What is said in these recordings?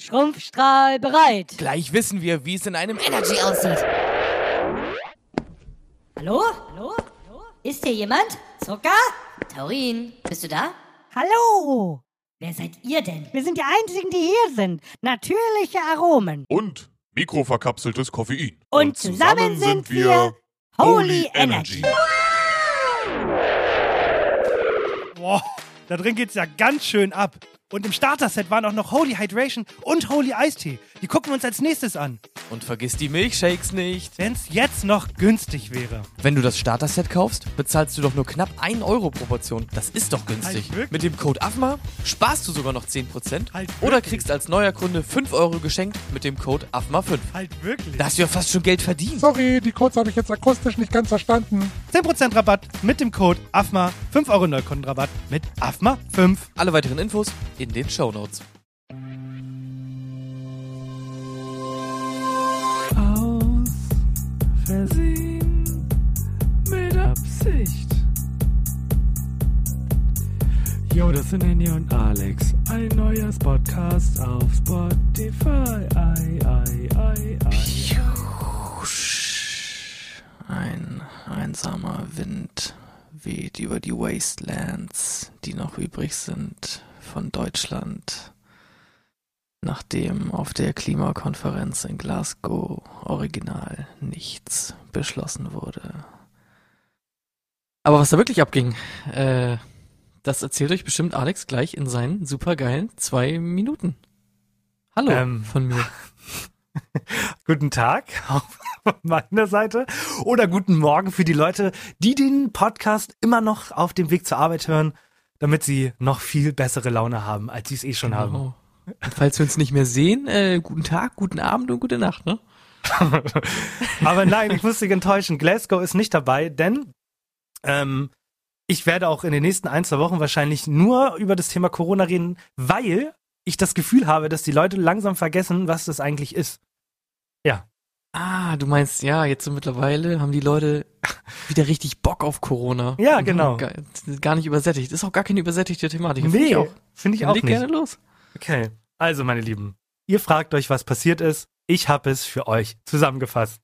Schrumpfstrahl bereit. Gleich wissen wir, wie es in einem Energy aussieht. Hallo? Hallo? Ist hier jemand? Zucker? Taurin, bist du da? Hallo? Wer seid ihr denn? Wir sind die Einzigen, die hier sind. Natürliche Aromen. Und mikroverkapseltes Koffein. Und zusammen sind wir Holy Energy. Boah, da drin geht's ja ganz schön ab. Und im Starter-Set waren auch noch Holy Hydration und Holy Eistee. Die gucken wir uns als nächstes an. Und vergiss die Milchshakes nicht. Wenn's jetzt noch günstig wäre. Wenn du das Starter-Set kaufst, bezahlst du doch nur knapp 1 Euro pro Portion. Das ist doch günstig. Halt wirklich? Mit dem Code AFMA sparst du sogar noch 10% Halt oder wirklich? kriegst als neuer Kunde 5 Euro geschenkt mit dem Code AFMA5. Halt wirklich. Da hast du ja fast schon Geld verdient. Sorry, die Codes habe ich jetzt akustisch nicht ganz verstanden. 10% Rabatt mit dem Code AFMA. 5 Euro Neukundenrabatt mit AFMA5. Alle weiteren Infos in den Shownotes. Aus Versehen mit Absicht. Yo, das sind Henny und Alex. Ein neuer Podcast auf Spotify. Ein einsamer Wind weht über die Wastelands, die noch übrig sind von Deutschland, nachdem auf der Klimakonferenz in Glasgow original nichts beschlossen wurde. Aber was da wirklich abging, das erzählt euch bestimmt Alex gleich in seinen supergeilen 2 Minuten. Hallo von mir. Guten Tag auf meiner Seite oder guten Morgen für die Leute, die den Podcast immer noch auf dem Weg zur Arbeit hören, damit sie noch viel bessere Laune haben, als sie es eh schon haben. Und falls wir uns nicht mehr sehen, guten Tag, guten Abend und gute Nacht, ne? Aber nein, ich muss dich enttäuschen. Glasgow ist nicht dabei, denn ich werde auch in den nächsten 1-2 Wochen wahrscheinlich nur über das Thema Corona reden, weil ich das Gefühl habe, dass die Leute langsam vergessen, was das eigentlich ist. Ja. Ah, du meinst, ja, jetzt so mittlerweile haben die Leute wieder richtig Bock auf Corona. Ja, genau. Gar nicht übersättigt. Ist auch gar keine übersättigte Thematik. Nee, finde ich auch Leg nicht. gerne los. Okay, also meine Lieben, ihr fragt euch, was passiert ist. Ich habe es für euch zusammengefasst.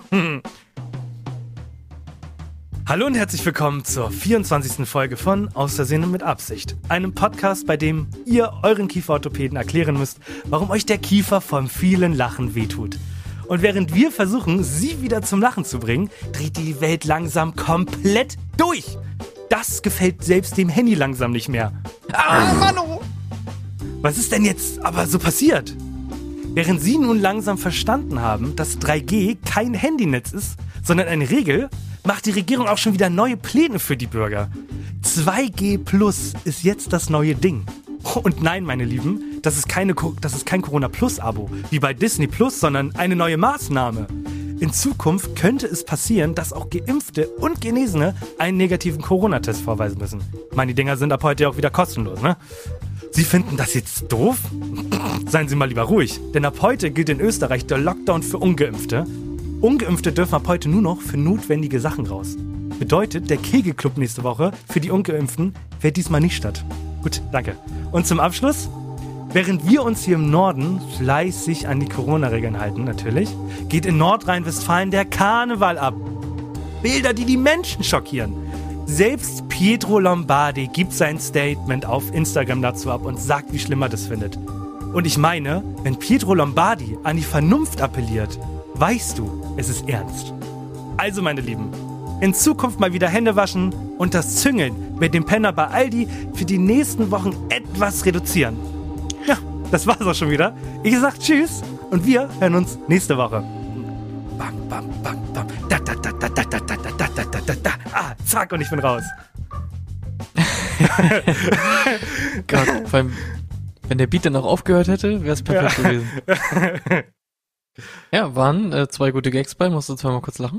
Hallo und herzlich willkommen zur 24. Folge von Aus Versehen und mit Absicht. Einem Podcast, bei dem ihr euren Kieferorthopäden erklären müsst, warum euch der Kiefer vom vielen Lachen wehtut. Und während wir versuchen, sie wieder zum Lachen zu bringen, dreht die Welt langsam komplett durch. Das gefällt selbst dem Handy langsam nicht mehr. Mano! Was ist denn jetzt aber so passiert? Während sie nun langsam verstanden haben, dass 3G kein Handynetz ist, sondern eine Regel, macht die Regierung auch schon wieder neue Pläne für die Bürger. 2G Plus ist jetzt das neue Ding. Und nein, meine Lieben, das ist kein Corona Plus Abo, wie bei Disney Plus, sondern eine neue Maßnahme. In Zukunft könnte es passieren, dass auch Geimpfte und Genesene einen negativen Corona-Test vorweisen müssen. Ich meine, die Dinger sind ab heute ja auch wieder kostenlos, ne? Sie finden das jetzt doof? Seien Sie mal lieber ruhig, denn ab heute gilt in Österreich der Lockdown für Ungeimpfte. Ungeimpfte dürfen ab heute nur noch für notwendige Sachen raus. Bedeutet, der Kegelclub nächste Woche für die Ungeimpften fällt diesmal nicht statt. Gut, danke. Und zum Abschluss, während wir uns hier im Norden fleißig an die Corona-Regeln halten, natürlich, geht in Nordrhein-Westfalen der Karneval ab. Bilder, die die Menschen schockieren. Selbst Pietro Lombardi gibt sein Statement auf Instagram dazu ab und sagt, wie schlimm er das findet. Und ich meine, wenn Pietro Lombardi an die Vernunft appelliert, weißt du, es ist ernst. Also, meine Lieben, in Zukunft mal wieder Hände waschen und das Züngeln mit dem Penner bei Aldi für die nächsten Wochen etwas reduzieren. Ja, das war's auch schon wieder. Ich sag Tschüss und wir hören uns nächste Woche. Bam, bam, bam, bam. Da, da, da, da, da, da, da, da, da, da, da, da. Ah, zack, und ich bin raus. Gerade, vor allem, wenn der Beat dann auch aufgehört hätte, wäre es perfekt gewesen. Ja, waren 2 gute Gags bei, musst du zweimal kurz lachen.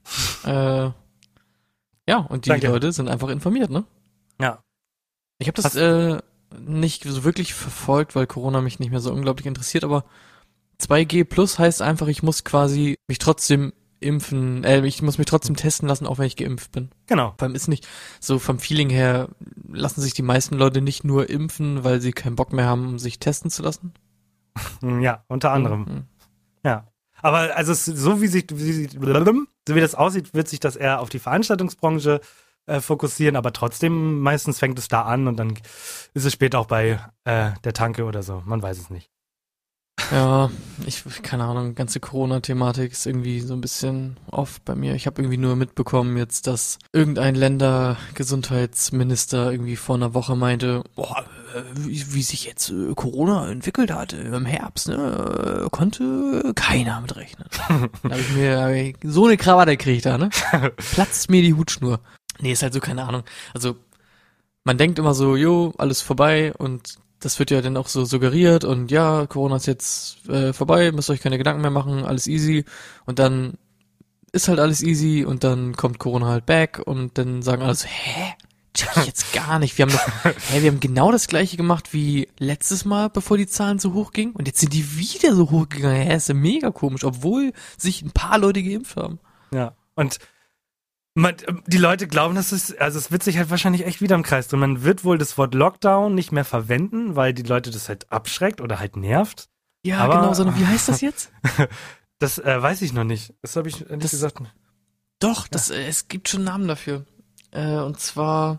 Ja, und die Danke. Leute sind einfach informiert, ne? Ja. Ich habe das nicht so wirklich verfolgt, weil Corona mich nicht mehr so unglaublich interessiert, aber 2G Plus heißt einfach, ich muss quasi mich trotzdem impfen, ich muss mich trotzdem testen lassen, auch wenn ich geimpft bin. Genau. Vor allem ist nicht so vom Feeling her, lassen sich die meisten Leute nicht nur impfen, weil sie keinen Bock mehr haben, sich testen zu lassen. Ja, unter anderem. Ja. Aber also so wie das aussieht, wird sich das eher auf die Veranstaltungsbranche fokussieren, aber trotzdem meistens fängt es da an und dann ist es später auch bei der Tanke oder so. Man weiß es nicht. Ja, keine Ahnung, ganze Corona-Thematik ist irgendwie so ein bisschen off bei mir. Ich habe irgendwie nur mitbekommen jetzt, dass irgendein Ländergesundheitsminister irgendwie vor einer Woche meinte, wie sich jetzt Corona entwickelt hat im Herbst, ne, konnte keiner mitrechnen. Da hab ich so eine Krawatte gekriegt da, ne? Platzt mir die Hutschnur. Nee, ist halt so, keine Ahnung. Also, man denkt immer so, alles vorbei und das wird ja dann auch so suggeriert und ja, Corona ist jetzt vorbei, müsst euch keine Gedanken mehr machen, alles easy. Und dann ist halt alles easy und dann kommt Corona halt back und dann sagen alle so, check ich jetzt gar nicht. Wir haben genau das gleiche gemacht wie letztes Mal, bevor die Zahlen so hoch gingen und jetzt sind die wieder so hoch gegangen. Ist ja mega komisch, obwohl sich ein paar Leute geimpft haben. Ja, und die Leute glauben, es wird sich halt wahrscheinlich echt wieder im Kreis drehen. Man wird wohl das Wort Lockdown nicht mehr verwenden, weil die Leute das halt abschreckt oder halt nervt. Ja, aber, genau, sondern wie heißt das jetzt? Das weiß ich noch nicht. Das habe ich nicht gesagt. Doch, es gibt schon einen Namen dafür. Und zwar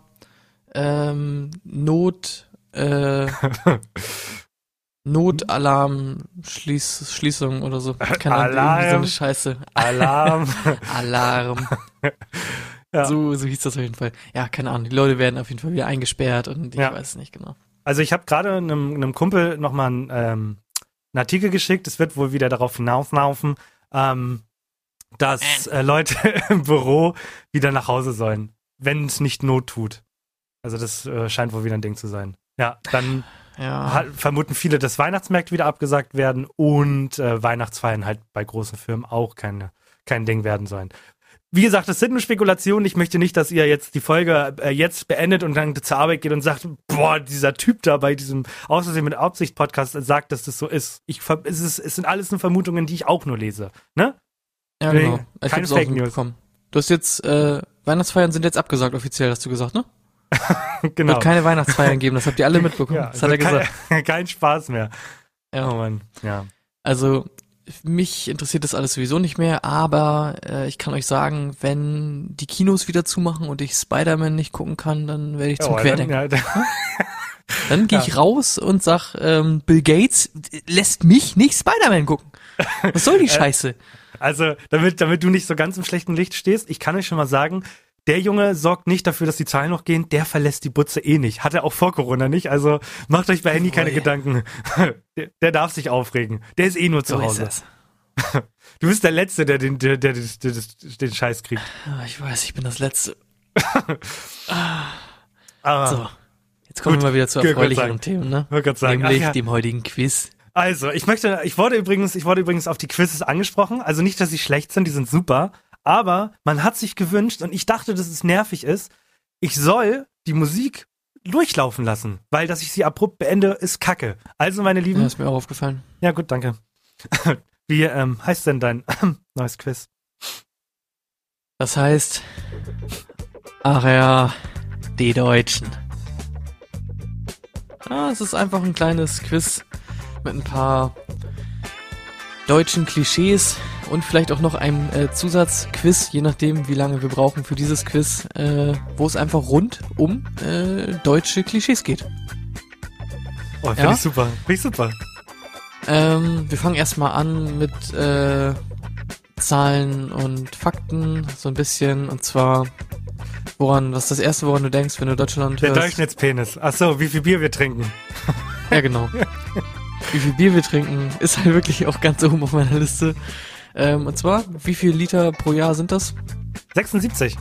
Notalarm-Schließung oder so. Keine Ahnung, irgendwie so eine Scheiße. Alarm. Ja. So hieß das auf jeden Fall. Ja, keine Ahnung. Die Leute werden auf jeden Fall wieder eingesperrt und ich weiß es nicht genau. Also ich habe gerade einem Kumpel nochmal einen Artikel geschickt. Es wird wohl wieder darauf hinauslaufen, dass Leute im Büro wieder nach Hause sollen, wenn es nicht Not tut. Also das scheint wohl wieder ein Ding zu sein. Ja, dann vermuten viele, dass Weihnachtsmärkte wieder abgesagt werden und Weihnachtsfeiern halt bei großen Firmen auch kein Ding werden sollen. Wie gesagt, das sind nur Spekulationen. Ich möchte nicht, dass ihr jetzt die Folge jetzt beendet und dann zur Arbeit geht und sagt, boah, dieser Typ da bei diesem Außersehen mit Absicht-Podcast sagt, dass das so ist. Es sind alles nur Vermutungen, die ich auch nur lese. Ne? Ja, genau. Keine Fake News. Du hast jetzt, Weihnachtsfeiern sind jetzt abgesagt offiziell, hast du gesagt, ne? Genau. Wird keine Weihnachtsfeiern geben, das habt ihr alle mitbekommen. Ja, das hat er gesagt. Kein Spaß mehr. Ja. Oh Mann, ja. Also, mich interessiert das alles sowieso nicht mehr, aber ich kann euch sagen, wenn die Kinos wieder zumachen und ich Spider-Man nicht gucken kann, dann werde ich zum Querdenker. Dann gehe ich raus und sag, Bill Gates lässt mich nicht Spider-Man gucken. Was soll die Scheiße? Also, damit du nicht so ganz im schlechten Licht stehst, ich kann euch schon mal sagen, der Junge sorgt nicht dafür, dass die Zahlen noch gehen, der verlässt die Butze eh nicht. Hat er auch vor Corona nicht, also macht euch bei Handy keine Gedanken. Der darf sich aufregen. Der ist eh nur zu Hause. Du bist der Letzte, der den Scheiß kriegt. Ich weiß, ich bin das Letzte. Aber so, jetzt kommen wir mal wieder zu erfreulicheren Themen, ne? Nämlich dem heutigen Quiz. Also, ich wurde übrigens auf die Quizzes angesprochen. Also nicht, dass sie schlecht sind, die sind super. Aber man hat sich gewünscht, und ich dachte, dass es nervig ist, ich soll die Musik durchlaufen lassen, weil, dass ich sie abrupt beende, ist Kacke. Also, meine Lieben. Ja, ist mir auch aufgefallen. Ja, gut, danke. Wie heißt denn dein neues Quiz? Das heißt, ach ja, die Deutschen. Ja, es ist einfach ein kleines Quiz mit ein paar deutschen Klischees und vielleicht auch noch einem Zusatzquiz, je nachdem, wie lange wir brauchen für dieses Quiz, wo es einfach rund um deutsche Klischees geht. Oh, finde ich super. Wir fangen erstmal an mit Zahlen und Fakten, so ein bisschen, und zwar, was ist das Erste, woran du denkst, wenn du Deutschland hörst? Der Durchschnittspenis. Achso, wie viel Bier wir trinken. Ja, genau. Wie viel Bier wir trinken, ist halt wirklich auch ganz oben auf meiner Liste. Und zwar, wie viel Liter pro Jahr sind das? 76.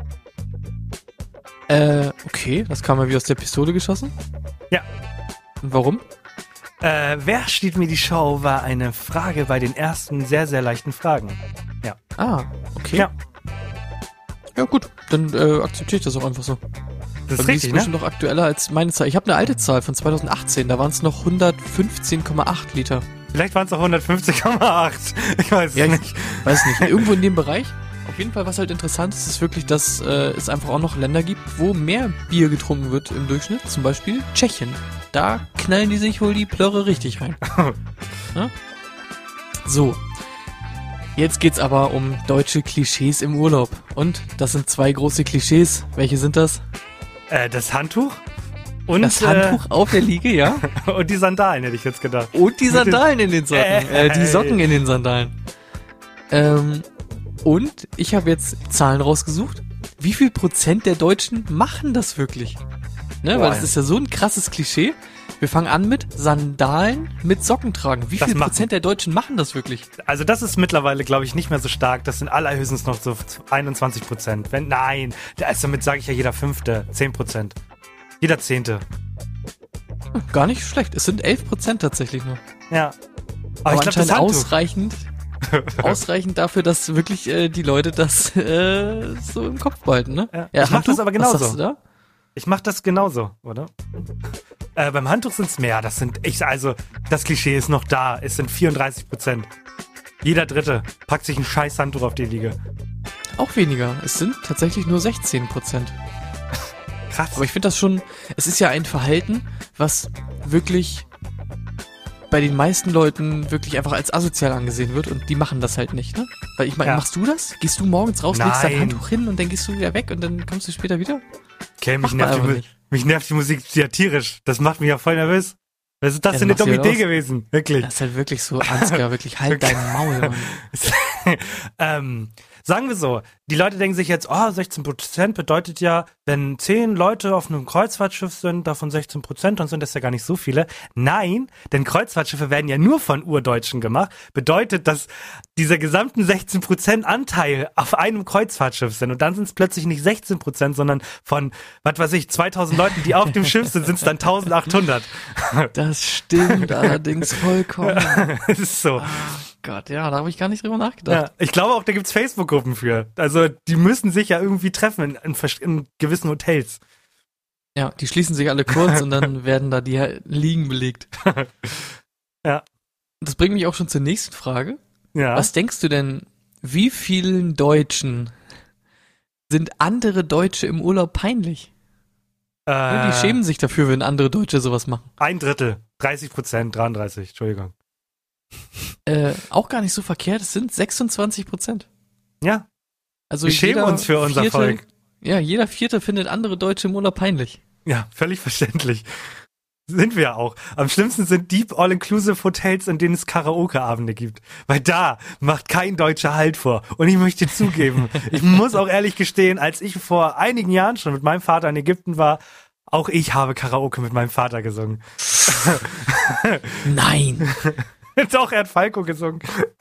Okay, das kam mal wie aus der Pistole geschossen. Ja. Und warum? Wer steht mir die Show, war eine Frage bei den ersten sehr, sehr leichten Fragen. Ja. Ah, okay. Ja. Ja gut, dann akzeptiere ich das auch einfach so. Das ist die richtig, ist bestimmt noch aktueller als meine Zahl. Ich habe eine alte Zahl von 2018, da waren es noch 115,8 Liter. Vielleicht waren es auch 150,8. Ich weiß es nicht. Weiß nicht. Irgendwo in dem Bereich. Auf jeden Fall, was halt interessant ist, ist wirklich, dass es einfach auch noch Länder gibt, wo mehr Bier getrunken wird im Durchschnitt. Zum Beispiel Tschechien. Da knallen die sich wohl die Plörre richtig rein. Ja? So. Jetzt geht's aber um deutsche Klischees im Urlaub. Und das sind 2 große Klischees. Welche sind das? Das Handtuch und Das Handtuch auf der Liege, ja. und die Sandalen, hätte ich jetzt gedacht. Und die Sandalen in den Socken. Die Socken in den Sandalen. Und ich habe jetzt Zahlen rausgesucht. Wie viel Prozent der Deutschen machen das wirklich? Ne, weil das ist ja so ein krasses Klischee. Wir fangen an mit Sandalen mit Socken tragen. Wie viel Prozent der Deutschen machen das wirklich? Also das ist mittlerweile, glaube ich, nicht mehr so stark. Das sind allerhöchstens noch so 21%. Nein, damit sage ich ja jeder 5., 10%. Jeder 10. Gar nicht schlecht. Es sind 11% tatsächlich nur. Ja. Aber ich glaube, das anscheinend ausreichend dafür, dass wirklich die Leute das so im Kopf behalten, ne? Ja, ich mach das aber genauso. Was sagst du da? Ich mach das genauso, oder? Beim Handtuch sind's mehr. Das Klischee ist noch da. Es sind 34%. Jeder Dritte packt sich ein scheiß Handtuch auf die Liege. Auch weniger. Es sind tatsächlich nur 16%. Krass. Aber ich finde das schon, es ist ja ein Verhalten, was wirklich bei den meisten Leuten wirklich einfach als asozial angesehen wird und die machen das halt nicht, ne? Weil ich meine, machst du das? Gehst du morgens raus, legst dein Handtuch hin und dann gehst du wieder weg und dann kommst du später wieder? Okay, mich nervt die Musik ja tierisch. Das macht mich ja voll nervös. Was ist das denn eine dumme Idee gewesen? Wirklich. Das ist halt wirklich so, Ansgar, wirklich halt dein Maul, Mann. Sagen wir so, die Leute denken sich jetzt, 16% bedeutet ja, wenn 10 Leute auf einem Kreuzfahrtschiff sind, davon 16%, dann sind das ja gar nicht so viele. Nein, denn Kreuzfahrtschiffe werden ja nur von Urdeutschen gemacht. Bedeutet, dass dieser gesamten 16% Anteil auf einem Kreuzfahrtschiff sind. Und dann sind es plötzlich nicht 16%, sondern von, 2000 Leuten, die auf dem Schiff sind, sind es dann 1800. Das stimmt allerdings vollkommen. Das ist so. Gott, ja, da habe ich gar nicht drüber nachgedacht. Ja, ich glaube auch, da gibt's Facebook-Gruppen für. Also die müssen sich ja irgendwie treffen in gewissen Hotels. Ja, die schließen sich alle kurz und dann werden da die Liegen belegt. Ja. Das bringt mich auch schon zur nächsten Frage. Ja. Was denkst du denn, wie vielen Deutschen sind andere Deutsche im Urlaub peinlich? Die schämen sich dafür, wenn andere Deutsche sowas machen. 1/3, 30%, 33, Entschuldigung. Auch gar nicht so verkehrt, es sind 26%. Ja. Also wir schämen uns für unser Volk. Ja, jeder Vierte findet andere Deutsche im Urlaub peinlich. Ja, völlig verständlich. Sind wir ja auch. Am schlimmsten sind Deep All-Inclusive Hotels, in denen es Karaoke-Abende gibt. Weil da macht kein Deutscher Halt vor. Und ich möchte zugeben, ich muss auch ehrlich gestehen, als ich vor einigen Jahren schon mit meinem Vater in Ägypten war, auch ich habe Karaoke mit meinem Vater gesungen. Nein. Doch, er hat Falco gesungen.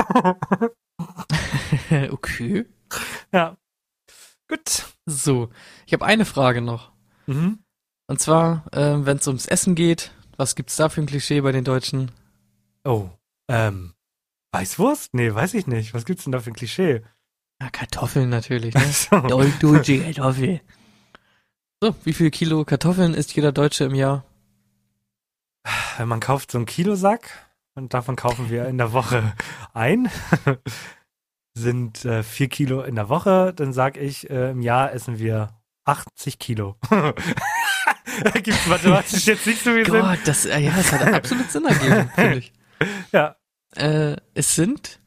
Okay. Ja. Gut. So, ich habe eine Frage noch. Mhm. Und zwar, wenn es ums Essen geht, was gibt's da für ein Klischee bei den Deutschen? Oh, Weißwurst? Nee, weiß ich nicht. Was gibt's denn da für ein Klischee? Ja, Kartoffeln natürlich, ne? So. Deutsche Kartoffel. So, wie viel Kilo Kartoffeln isst jeder Deutsche im Jahr? Man kauft so einen Kilosack und davon kaufen wir in der Woche ein. Sind 4 Kilo in der Woche, dann sag ich, im Jahr essen wir 80 Kilo. Da gibt's mathematisch jetzt nicht so viel Sinn. Gott, das hat absolut Sinn ergeben, finde ich. Ja. Es sind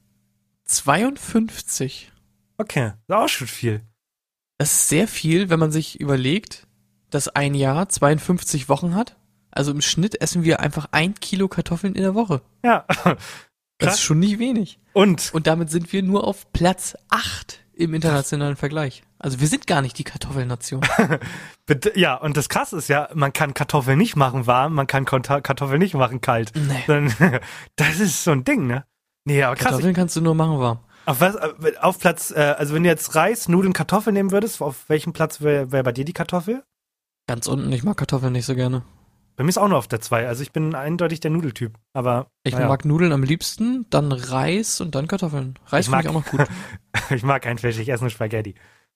52. Okay, ist auch schon viel. Das ist sehr viel, wenn man sich überlegt, dass ein Jahr 52 Wochen hat. Also im Schnitt essen wir einfach 1 Kilo Kartoffeln in der Woche. Ja. Das ist schon nicht wenig. Und damit sind wir nur auf Platz 8 im internationalen Vergleich. Also wir sind gar nicht die Kartoffelnation. Ja, und das Krasse ist ja, man kann Kartoffeln nicht machen warm, man kann Kartoffeln nicht machen kalt. Nee. Das ist so ein Ding, ne? Nee, aber krass. Kartoffeln kannst du nur machen warm. Auf Platz, also wenn du jetzt Reis, Nudeln, Kartoffeln nehmen würdest, auf welchem Platz wäre bei dir die Kartoffel? Ganz unten, ich mag Kartoffeln nicht so gerne. Bei mir ist auch nur auf der 2, also ich bin eindeutig der Nudeltyp, aber ich mag Nudeln am liebsten, dann Reis und dann Kartoffeln. Reis finde ich auch noch gut. Ich mag kein Fisch, ich esse nur Spaghetti.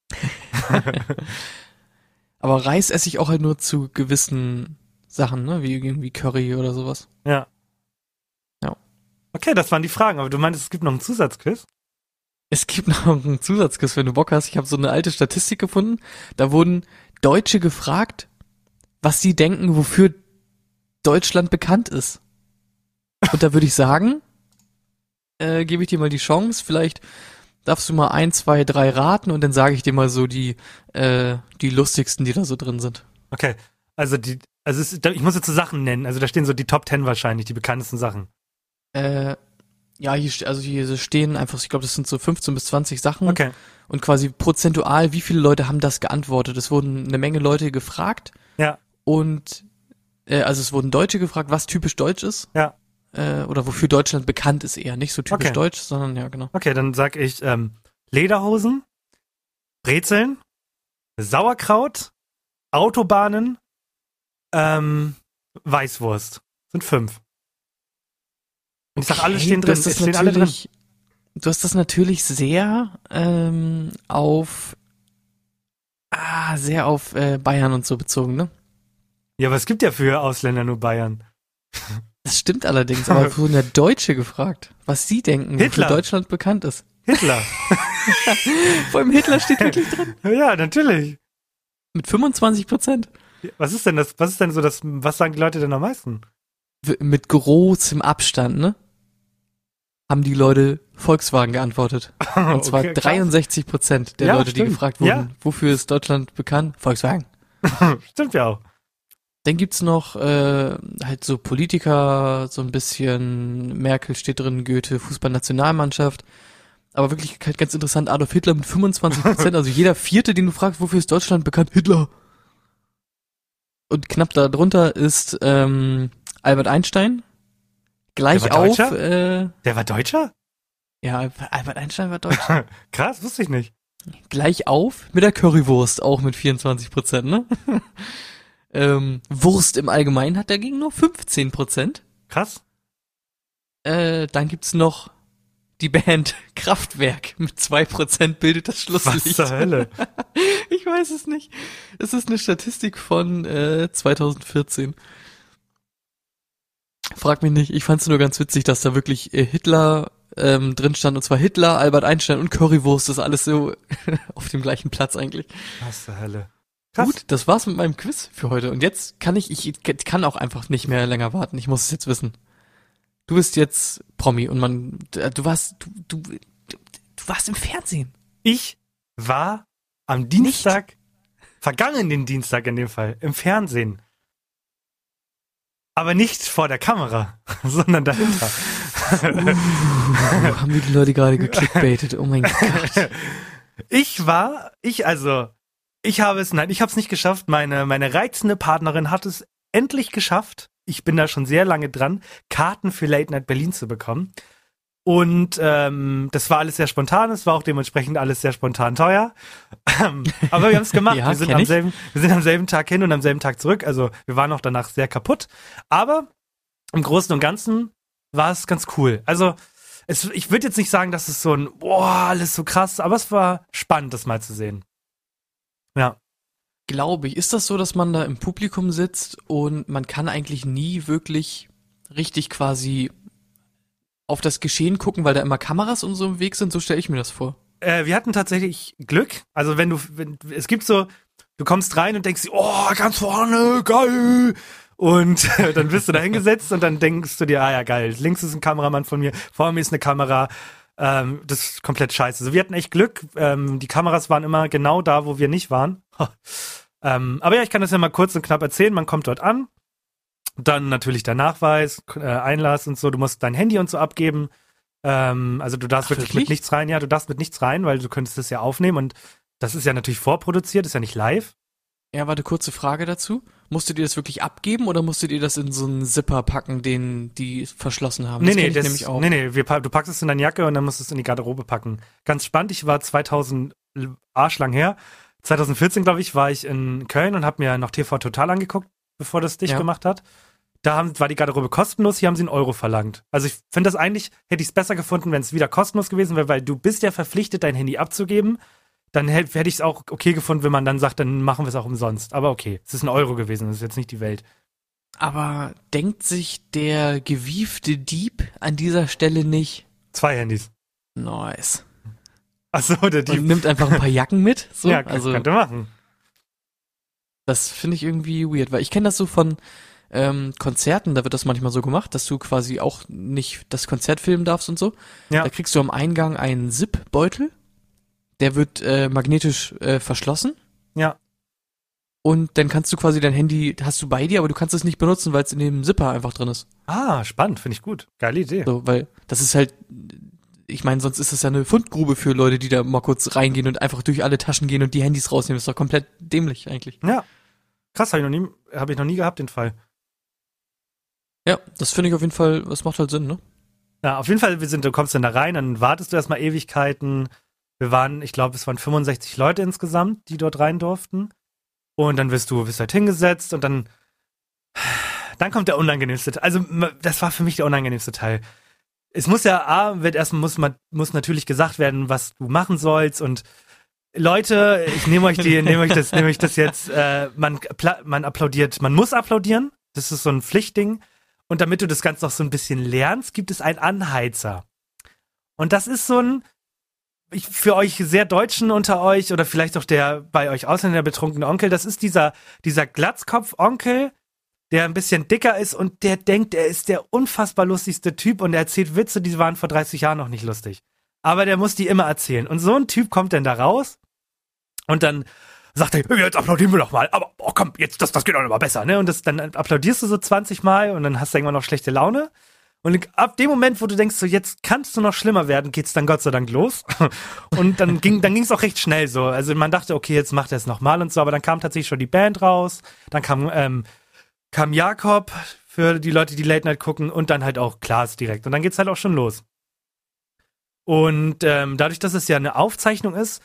Aber Reis esse ich auch halt nur zu gewissen Sachen, ne, wie irgendwie Curry oder sowas. Ja. Ja. Okay, das waren die Fragen, aber du meintest, es gibt noch einen Zusatzquiz? Es gibt noch einen Zusatzquiz, wenn du Bock hast. Ich habe so eine alte Statistik gefunden. Da wurden Deutsche gefragt, was sie denken, wofür Deutschland bekannt ist. Und da würde ich sagen, gebe ich dir mal die Chance. Vielleicht darfst du mal 1, 2, 3 raten und dann sage ich dir mal so die lustigsten, die da so drin sind. Okay, ich muss jetzt so Sachen nennen. Also da stehen so die Top 10 wahrscheinlich, die bekanntesten Sachen. Ja, hier stehen einfach, ich glaube, das sind so 15 bis 20 Sachen. Okay. Und quasi prozentual, wie viele Leute haben das geantwortet? Es wurden eine Menge Leute gefragt. Ja. Und, also es wurden Deutsche gefragt, was typisch deutsch ist. Ja. Oder wofür Deutschland bekannt ist eher. Nicht so typisch deutsch, sondern ja, genau. Okay, dann sag ich Lederhosen, Brezeln, Sauerkraut, Autobahnen, Weißwurst. Sind 5. Und ich sag, alle stehen drin. Stehen alle drin. Du hast das natürlich sehr auf Bayern und so bezogen, ne? Ja, aber es gibt ja für Ausländer nur Bayern. Das stimmt allerdings, aber es wurden ja Deutsche gefragt, was sie denken, wofür Deutschland bekannt ist. Hitler. Vor allem Hitler steht wirklich drin. Ja, natürlich. Mit 25%. Was ist denn was sagen die Leute denn am meisten? Mit großem Abstand, ne? Haben die Leute Volkswagen geantwortet. Und zwar Okay, 63% der Leute, die gefragt wurden, wofür ist Deutschland bekannt? Volkswagen. Stimmt ja auch. Dann gibt's noch halt so Politiker, so ein bisschen Merkel steht drin, Goethe, Fußballnationalmannschaft. Aber wirklich halt ganz interessant, Adolf Hitler mit 25%, also jeder Vierte, den du fragst, wofür ist Deutschland bekannt? Hitler. Und knapp da drunter ist Albert Einstein. Gleich auf. Der war Deutscher? Ja, Albert Einstein war Deutscher. Krass, wusste ich nicht. Gleich auf mit der Currywurst, auch mit 24%, ne? Wurst im Allgemeinen hat dagegen nur 15%. Krass. Dann gibt's noch die Band Kraftwerk mit 2% bildet das Schlusslicht. Was zur Hölle? Ich weiß es nicht. Es ist eine Statistik von 2014. Frag mich nicht. Ich fand's nur ganz witzig, dass da wirklich Hitler drin stand. Und zwar Hitler, Albert Einstein und Currywurst. Das ist alles so auf dem gleichen Platz eigentlich. Was zur Hölle? Krass. Gut, das war's mit meinem Quiz für heute. Und jetzt kann ich kann auch einfach nicht mehr länger warten. Ich muss es jetzt wissen. Du bist jetzt Promi und du warst im Fernsehen. Ich war am Dienstag, vergangenen Dienstag in dem Fall, im Fernsehen. Aber nicht vor der Kamera, sondern dahinter. Haben die Leute gerade geclickbaitet? Oh mein Gott. Ich habe es nicht geschafft. Meine reizende Partnerin hat es endlich geschafft. Ich bin da schon sehr lange dran, Karten für Late Night Berlin zu bekommen. Und das war alles sehr spontan. Es war auch dementsprechend alles sehr spontan teuer. Aber wir haben es gemacht. Ja, wir sind am selben Tag hin und am selben Tag zurück. Also wir waren auch danach sehr kaputt. Aber im Großen und Ganzen war es ganz cool. Also ich würde jetzt nicht sagen, dass es so ein alles so krass, aber es war spannend, das mal zu sehen. Ja. Glaube ich. Ist das so, dass man da im Publikum sitzt und man kann eigentlich nie wirklich richtig quasi auf das Geschehen gucken, weil da immer Kameras und so im Weg sind? So stelle ich mir das vor. Wir hatten tatsächlich Glück. Also es gibt so, du kommst rein und denkst, ganz vorne, geil. Und dann bist du da hingesetzt und dann denkst du dir, ja geil, links ist ein Kameramann von mir, vor mir ist eine Kamera. Das ist komplett scheiße. Also wir hatten echt Glück. Die Kameras waren immer genau da, wo wir nicht waren. Aber ja, ich kann das ja mal kurz und knapp erzählen. Man kommt dort an, dann natürlich der Nachweis, Einlass und so. Du musst dein Handy und so abgeben. Also du darfst wirklich mit nichts rein. Ja, du darfst mit nichts rein, weil du könntest das ja aufnehmen. Und das ist ja natürlich vorproduziert, ist ja nicht live. Ja, warte, kurze Frage dazu. Musstet ihr das wirklich abgeben oder musstet ihr das in so einen Zipper packen, den die verschlossen haben? Nee, du packst es in deine Jacke und dann musst du es in die Garderobe packen. Ganz spannend, ich war 2000 arschlang her. 2014, glaube ich, war ich in Köln und habe mir noch TV Total angeguckt, bevor das dicht gemacht hat. Da war die Garderobe kostenlos, hier haben sie 1 Euro verlangt. Also ich finde das eigentlich, hätte ich es besser gefunden, wenn es wieder kostenlos gewesen wäre, weil du bist ja verpflichtet, dein Handy abzugeben. Dann hätte ich es auch okay gefunden, wenn man dann sagt, dann machen wir es auch umsonst. Aber okay, es ist 1 Euro gewesen, das ist jetzt nicht die Welt. Aber denkt sich der gewiefte Dieb an dieser Stelle nicht? 2 Handys. Nice. Achso, der und Dieb. nimmt einfach ein paar Jacken mit. So. Ja, Also könnte machen. das finde ich irgendwie weird, weil ich kenne das so von Konzerten, da wird das manchmal so gemacht, dass du quasi auch nicht das Konzert filmen darfst und so. Ja. Da kriegst du am Eingang einen Zip-Beutel, der wird magnetisch verschlossen. Ja. Und dann kannst du quasi dein Handy, hast du bei dir, aber du kannst es nicht benutzen, weil es in dem Zipper einfach drin ist. Ah, spannend, finde ich gut. Geile Idee. So, weil das ist halt, ich meine, sonst ist das ja eine Fundgrube für Leute, die da mal kurz reingehen und einfach durch alle Taschen gehen und die Handys rausnehmen. Das ist doch komplett dämlich eigentlich. Ja. Krass, habe ich noch nie gehabt, den Fall. Ja, das finde ich auf jeden Fall, das macht halt Sinn, ne? Ja, auf jeden Fall, du kommst dann da rein, dann wartest du erstmal Ewigkeiten. Ich glaube, es waren 65 Leute insgesamt, die dort rein durften. Und dann wirst halt hingesetzt und dann kommt der unangenehmste Teil. Also, das war für mich der unangenehmste Teil. Es muss ja, muss natürlich gesagt werden, was du machen sollst und Leute, ich nehme euch das jetzt, man applaudiert, man muss applaudieren. Das ist so ein Pflichtding. Und damit du das Ganze noch so ein bisschen lernst, gibt es einen Anheizer. Und das ist so für euch sehr Deutschen unter euch oder vielleicht auch der bei euch Ausländer betrunkene Onkel, das ist dieser Glatzkopf-Onkel, der ein bisschen dicker ist und der denkt, er ist der unfassbar lustigste Typ und er erzählt Witze, die waren vor 30 Jahren noch nicht lustig. Aber der muss die immer erzählen. Und so ein Typ kommt dann da raus und dann sagt er, jetzt applaudieren wir doch mal, aber komm, jetzt, das geht doch immer besser, ne? Und dann applaudierst du so 20 Mal und dann hast du irgendwann noch schlechte Laune. Und ab dem Moment, wo du denkst, so jetzt kannst du noch schlimmer werden, geht's dann Gott sei Dank los. Und dann ging's auch recht schnell so. Also man dachte, okay, jetzt macht er es nochmal und so, aber dann kam tatsächlich schon die Band raus, dann kam Jakob für die Leute, die Late Night gucken und dann halt auch Klaas direkt. Und dann geht's halt auch schon los. Und dadurch, dass es ja eine Aufzeichnung ist,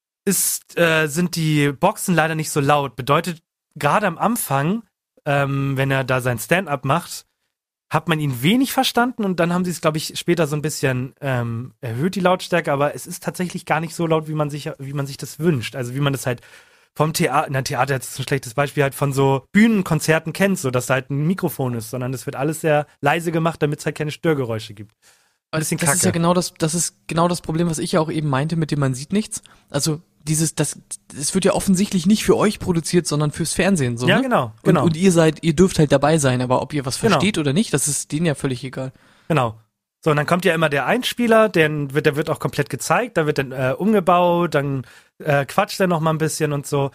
sind die Boxen leider nicht so laut. Bedeutet, gerade am Anfang, wenn er da sein Stand-up macht, hat man ihn wenig verstanden und dann haben sie es, glaube ich, später so ein bisschen erhöht, die Lautstärke, aber es ist tatsächlich gar nicht so laut, wie man sich das wünscht. Also wie man das halt vom Theater jetzt ist ein schlechtes Beispiel, halt von so Bühnenkonzerten kennt, so dass da halt ein Mikrofon ist, sondern es wird alles sehr leise gemacht, damit es halt keine Störgeräusche gibt. Das ist ja genau das Problem, was ich ja auch eben meinte, mit dem man sieht nichts. Also es wird ja offensichtlich nicht für euch produziert, sondern fürs Fernsehen, so. Ja, ne? genau. Und ihr dürft halt dabei sein, aber ob ihr was versteht oder nicht, das ist denen ja völlig egal. Genau. So, und dann kommt ja immer der Einspieler, der wird auch komplett gezeigt, da wird dann umgebaut, dann quatscht er noch mal ein bisschen und so.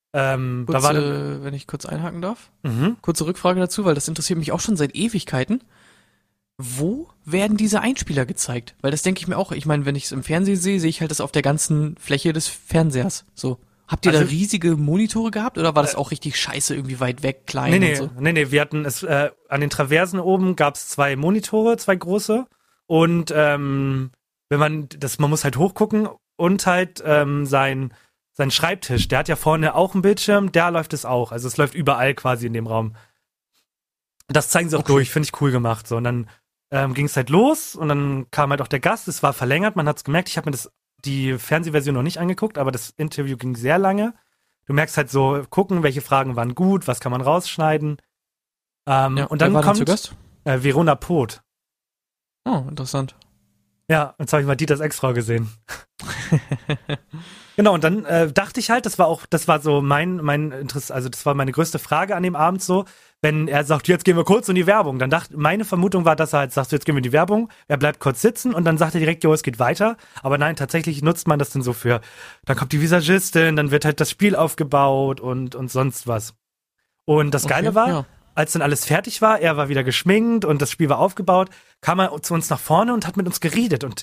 Wenn ich kurz einhaken darf. Mhm. Kurze Rückfrage dazu, weil das interessiert mich auch schon seit Ewigkeiten. Wo werden diese Einspieler gezeigt? Weil das denke ich mir auch. Ich meine, wenn ich es im Fernsehen sehe, sehe ich halt das auf der ganzen Fläche des Fernsehers. So. Habt ihr da riesige Monitore gehabt oder war das auch richtig scheiße, irgendwie weit weg, klein und so? Nee, wir hatten es, an den Traversen oben gab es 2 Monitore, 2 große und man muss halt hochgucken und halt sein Schreibtisch, der hat ja vorne auch einen Bildschirm, da läuft es auch. Also es läuft überall quasi in dem Raum. Das zeigen sie auch durch, finde ich cool gemacht. So, und dann ging es halt los und dann kam halt auch der Gast, es war verlängert, man hat es gemerkt, ich habe mir die Fernsehversion noch nicht angeguckt, aber das Interview ging sehr lange. Du merkst halt so, gucken, welche Fragen waren gut, was kann man rausschneiden. Und dann kommt zu Gast? Verona Poth. Oh, interessant. Ja, jetzt habe ich mal Dieters Ex-Frau gesehen. Genau, und dann dachte ich halt, das war so mein Interesse, also das war meine größte Frage an dem Abend so, wenn er sagt, jetzt gehen wir kurz in die Werbung, dann meine Vermutung war, dass er halt sagt, jetzt gehen wir in die Werbung, er bleibt kurz sitzen und dann sagt er direkt, jo, es geht weiter, aber nein, tatsächlich nutzt man das dann so dann kommt die Visagistin, dann wird halt das Spiel aufgebaut und sonst was. Und das Geile war, als dann alles fertig war, er war wieder geschminkt und das Spiel war aufgebaut, kam er zu uns nach vorne und hat mit uns geredet und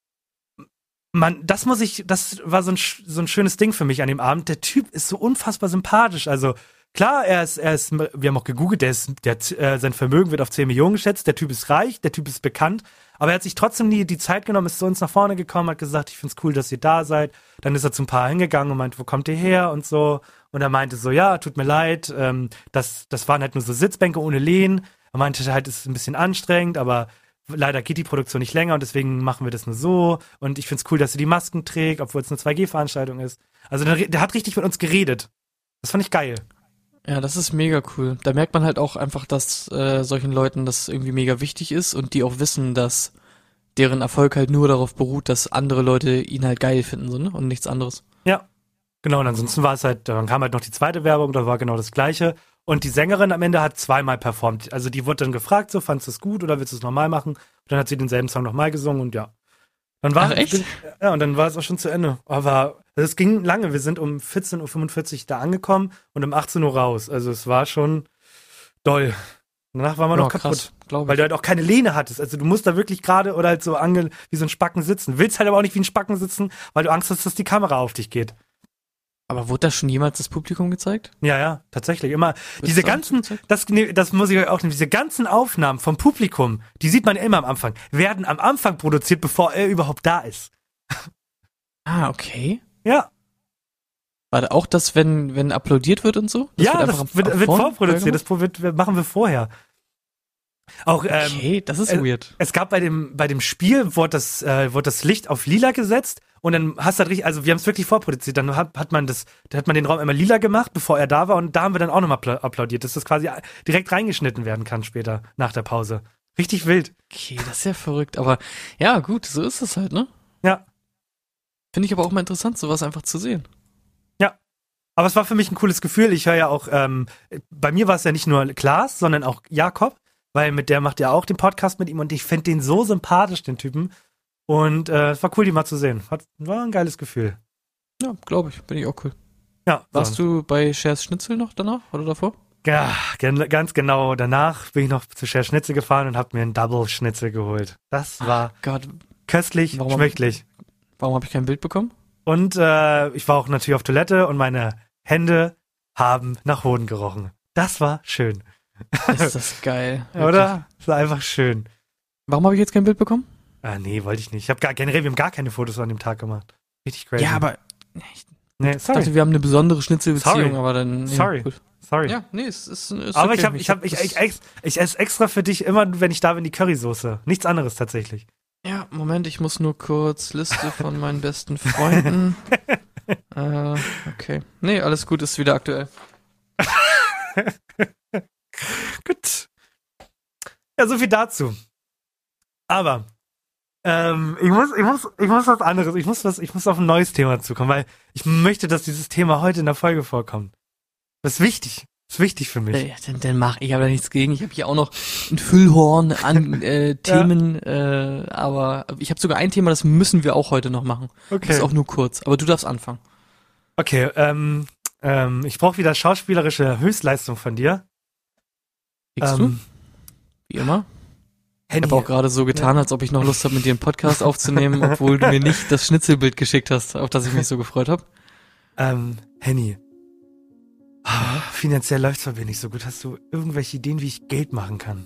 das war so ein schönes Ding für mich an dem Abend. Der Typ ist so unfassbar sympathisch. Also klar, wir haben auch gegoogelt, sein Vermögen wird auf 10 Millionen geschätzt. Der Typ ist reich, der Typ ist bekannt. Aber er hat sich trotzdem nie die Zeit genommen, ist zu uns nach vorne gekommen, hat gesagt, ich find's cool, dass ihr da seid. Dann ist er zu ein paar hingegangen und meinte, wo kommt ihr her und so. Und er meinte so, ja, tut mir leid, das waren halt nur so Sitzbänke ohne Lehnen. Er meinte halt, es ist ein bisschen anstrengend, aber leider geht die Produktion nicht länger und deswegen machen wir das nur so. Und ich find's cool, dass sie die Masken trägt, obwohl es eine 2G-Veranstaltung ist. Also der hat richtig mit uns geredet. Das fand ich geil. Ja, das ist mega cool. Da merkt man halt auch einfach, dass solchen Leuten das irgendwie mega wichtig ist und die auch wissen, dass deren Erfolg halt nur darauf beruht, dass andere Leute ihn halt geil finden, so, ne? Und nichts anderes. Ja, genau. Und ansonsten war es halt, dann kam halt noch die zweite Werbung, da war genau das Gleiche. Und die Sängerin am Ende hat zweimal performt. Also die wurde dann gefragt, so, fandest du es gut oder willst du es nochmal machen? Und dann hat sie denselben Song nochmal gesungen und ja. Dann war, Ach, echt? Ja, und dann war es auch schon zu Ende. Aber es ging lange. Wir sind um 14:45 Uhr da angekommen und um 18 Uhr raus. Also es war schon doll. Danach waren wir noch kaputt. Krass, Weil du halt auch keine Lehne hattest. Also du musst da wirklich gerade oder halt so wie so ein Spacken sitzen. Willst halt aber auch nicht wie ein Spacken sitzen, weil du Angst hast, dass die Kamera auf dich geht. Aber wurde da schon jemals das Publikum gezeigt? Ja, tatsächlich. Immer diese ganzen, das muss ich euch auch nehmen, diese ganzen Aufnahmen vom Publikum, die sieht man ja immer am Anfang, werden am Anfang produziert, bevor er überhaupt da ist. Ah, okay. Ja. War da auch das, wenn applaudiert wird und so? Das wird vorproduziert, das machen wir vorher. Auch, okay, das ist weird. Es gab bei dem Spiel, wurde das Licht auf lila gesetzt und dann hast du halt richtig, also wir haben es wirklich vorproduziert, dann hat man den Raum immer lila gemacht, bevor er da war und da haben wir dann auch nochmal applaudiert, dass das quasi direkt reingeschnitten werden kann später, nach der Pause. Richtig wild. Okay, das ist ja verrückt, aber ja, gut, so ist es halt, ne? Ja. Finde ich aber auch mal interessant, sowas einfach zu sehen. Ja. Aber es war für mich ein cooles Gefühl, ich höre ja auch, bei mir war es ja nicht nur Klaas, sondern auch Jakob, weil mit der macht ja auch den Podcast mit ihm und ich finde den so sympathisch, den Typen. Und es war cool, die mal zu sehen. War ein geiles Gefühl. Ja, glaube ich. Bin ich auch cool. Ja. Warst du bei Shares Schnitzel noch danach oder davor? Ja, ganz genau. Danach bin ich noch zu Shares Schnitzel gefahren und habe mir einen Double Schnitzel geholt. Das war köstlich, schmecktlich. Warum habe ich kein Bild bekommen? Und ich war auch natürlich auf Toilette und meine Hände haben nach Hoden gerochen. Das war schön. Ist das geil. Oder? Das war einfach schön. Warum habe ich jetzt kein Bild bekommen? Nee, wollte ich nicht. Wir haben gar keine Fotos an dem Tag gemacht. Richtig crazy. Ja, aber ich sorry. dachte, wir haben eine besondere Schnitzelbeziehung, aber dann... Sorry. Ja, nee, es ist aber okay. ich esse extra für dich immer, wenn ich da bin, die Currysoße. Nichts anderes tatsächlich. Ja, Moment, ich muss nur kurz Liste von meinen besten Freunden. Okay. Nee, alles gut, ist wieder aktuell. Gut. Ja, so viel dazu. Aber ich muss was anderes, ich muss auf ein neues Thema zukommen, weil ich möchte, dass dieses Thema heute in der Folge vorkommt. Das ist wichtig. Das ist wichtig für mich. Ja, dann mach ich, habe da nichts gegen. Ich habe hier auch noch ein Füllhorn an Themen, aber ich habe sogar ein Thema, das müssen wir auch heute noch machen. Okay. Das ist auch nur kurz, aber du darfst anfangen. Okay, ich brauche wieder schauspielerische Höchstleistung von dir. Kriegst du? Wie immer. Ich habe auch gerade so getan, als ob ich noch Lust habe, mit dir einen Podcast aufzunehmen, obwohl du mir nicht das Schnitzelbild geschickt hast, auf das ich mich so gefreut habe. Henny. Finanziell läuft's bei mir nicht so gut. Hast du irgendwelche Ideen, wie ich Geld machen kann?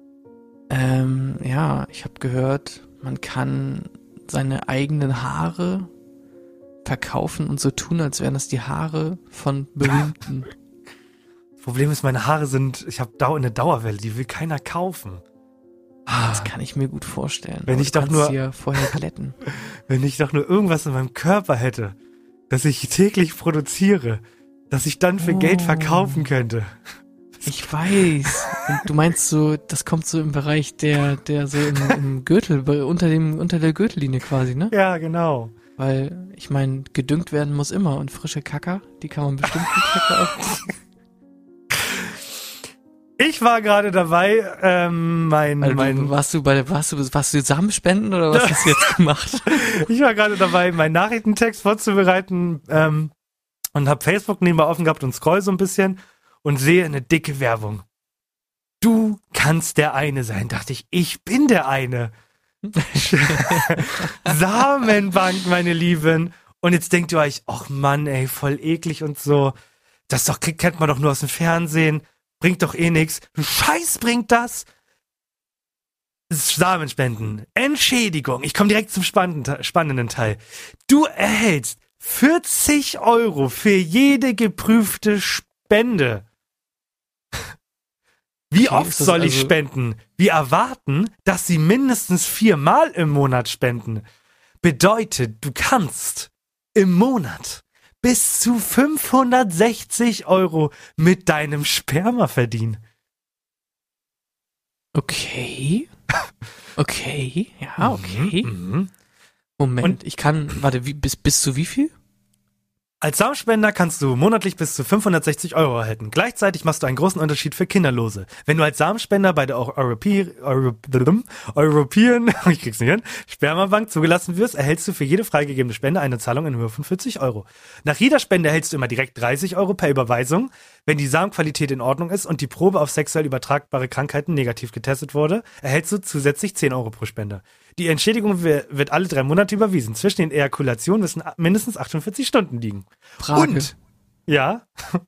Ja, ich habe gehört, man kann seine eigenen Haare verkaufen und so tun, als wären das die Haare von Berühmten. Das Problem ist, meine Haare ich habe eine Dauerwelle, die will keiner kaufen. Das kann ich mir gut vorstellen. Wenn ich doch nur hier vorher glätten. Wenn ich doch nur irgendwas in meinem Körper hätte, das ich täglich produziere, das ich dann für Geld verkaufen könnte. Ich weiß. Und du meinst so, das kommt so im Bereich der so im Gürtel, unter der Gürtellinie quasi, ne? Ja, genau. Weil, ich meine, gedüngt werden muss immer und frische Kacker, die kann man bestimmt mit verkaufen. Ich war gerade dabei, warst du Samenspenden oder was hast du jetzt gemacht? Ich war gerade dabei, meinen Nachrichtentext vorzubereiten, und hab Facebook nebenbei offen gehabt und scroll so ein bisschen und sehe eine dicke Werbung. Du kannst der eine sein. Dachte ich bin der eine. Samenbank, meine Lieben. Und jetzt denkt ihr euch, ach Mann, ey, voll eklig und so. Das kennt man doch nur aus dem Fernsehen. Bringt doch eh nix. Scheiß bringt das. Samenspenden. Entschädigung. Ich komme direkt zum spannenden Teil. Du erhältst 40 € für jede geprüfte Spende. Wie oft soll ich spenden? Wir erwarten, dass sie mindestens 4-mal im Monat spenden. Bedeutet, du kannst im Monat bis zu 560 € mit deinem Sperma verdienen. Okay. Okay, ja, okay. Mhm. Moment, Und- ich kann, warte, bis zu wie viel? Als Samenspender kannst du monatlich bis zu 560 € erhalten. Gleichzeitig machst du einen großen Unterschied für Kinderlose. Wenn du als Samenspender bei der European ich krieg's nicht hin, Spermabank zugelassen wirst, erhältst du für jede freigegebene Spende eine Zahlung in Höhe von 40 €. Nach jeder Spende erhältst du immer direkt 30 € per Überweisung. Wenn die Samenqualität in Ordnung ist und die Probe auf sexuell übertragbare Krankheiten negativ getestet wurde, erhältst du zusätzlich 10 € pro Spende. Die Entschädigung wird alle 3 Monate überwiesen. Zwischen den Ejakulationen müssen mindestens 48 Stunden liegen. Frage. Und, ja,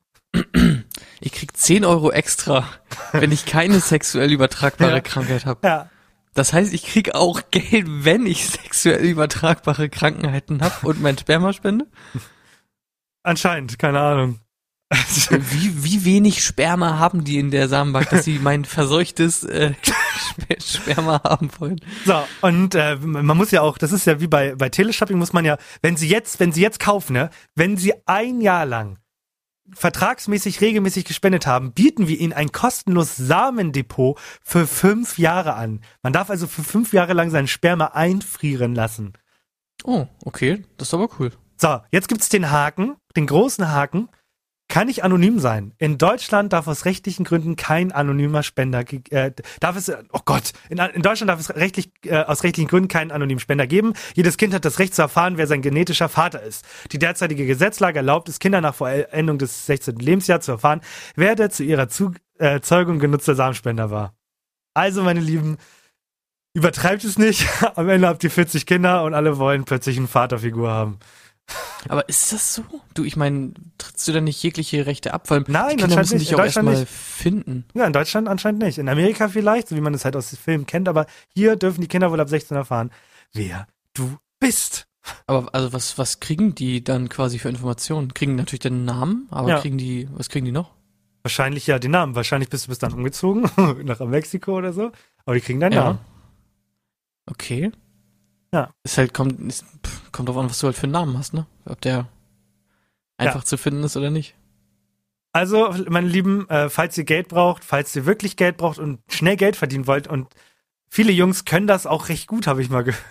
Ich krieg 10 € extra, wenn ich keine sexuell übertragbare Ja. Krankheit habe. ja, Das heißt, ich krieg auch Geld, wenn ich sexuell übertragbare Krankheiten habe und mein Sperma spende? anscheinend, keine Ahnung. Wie wenig Sperma haben die in der Samenbank, dass sie mein verseuchtes Sperma haben wollen? So, und man muss ja auch, das ist ja wie bei Teleshopping, muss man ja, wenn sie jetzt kaufen, ne, wenn sie ein Jahr lang vertragsmäßig regelmäßig gespendet haben, bieten wir ihnen ein kostenloses Samendepot für 5 Jahre an. Man darf also für 5 Jahre lang seinen Sperma einfrieren lassen. Oh, okay, das ist aber cool. So, jetzt gibt's den Haken, den großen Haken. Kann ich anonym sein? In Deutschland darf aus rechtlichen Gründen kein anonymer Spender, in Deutschland darf es aus rechtlichen Gründen keinen anonymen Spender geben. Jedes Kind hat das Recht zu erfahren, wer sein genetischer Vater ist. Die derzeitige Gesetzlage erlaubt es Kindern nach Vollendung des 16. Lebensjahres zu erfahren, wer der zu ihrer Zeugung genutzte Samenspender war. Also, meine Lieben, übertreibt es nicht. Am Ende habt ihr 40 Kinder und alle wollen plötzlich eine Vaterfigur haben. Aber ist das so? Du, ich meine, trittst du da nicht jegliche Rechte ab? Weil Nein, die Kinder anscheinend müssen nicht. dich In auch Deutschland erstmal nicht. finden. Ja, in Deutschland anscheinend nicht. In Amerika vielleicht, so wie man es halt aus den Filmen kennt, aber hier dürfen die Kinder wohl ab 16 erfahren, wer du bist. Aber also was kriegen die dann quasi für Informationen? Kriegen natürlich den Namen, aber Ja. was kriegen die noch? Wahrscheinlich ja den Namen. Wahrscheinlich bist du bis dann umgezogen, nach Mexiko oder so. Aber die kriegen deinen Namen. Okay. Ja. Ist halt, kommt drauf an, was du halt für einen Namen hast, ne? Ob der einfach zu finden ist oder nicht. Also, meine Lieben, falls ihr Geld braucht, falls ihr wirklich Geld braucht und schnell Geld verdienen wollt, und viele Jungs können das auch recht gut, habe ich mal gehört.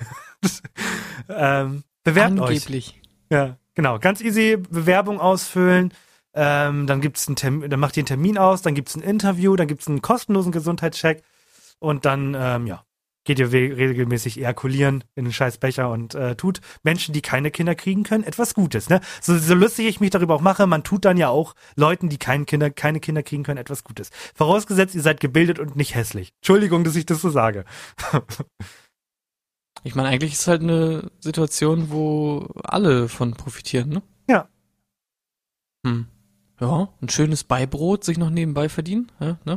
Bewerbt euch. Angeblich. Ja, genau. Ganz easy Bewerbung ausfüllen. Dann gibt's einen Termin, dann macht ihr einen Termin aus, dann gibt's ein Interview, dann gibt's einen kostenlosen Gesundheitscheck und dann, geht ihr regelmäßig ejakulieren in den scheiß Becher und tut Menschen, die keine Kinder kriegen können, etwas Gutes, ne? So lustig ich mich darüber auch mache, man tut dann ja auch Leuten, die keine Kinder kriegen können, etwas Gutes. Vorausgesetzt, ihr seid gebildet und nicht hässlich. Entschuldigung, dass ich das so sage. Ich meine, eigentlich ist es halt eine Situation, wo alle von profitieren, ne? Ja. Ja, ein schönes Beibrot sich noch nebenbei verdienen, ja, ne?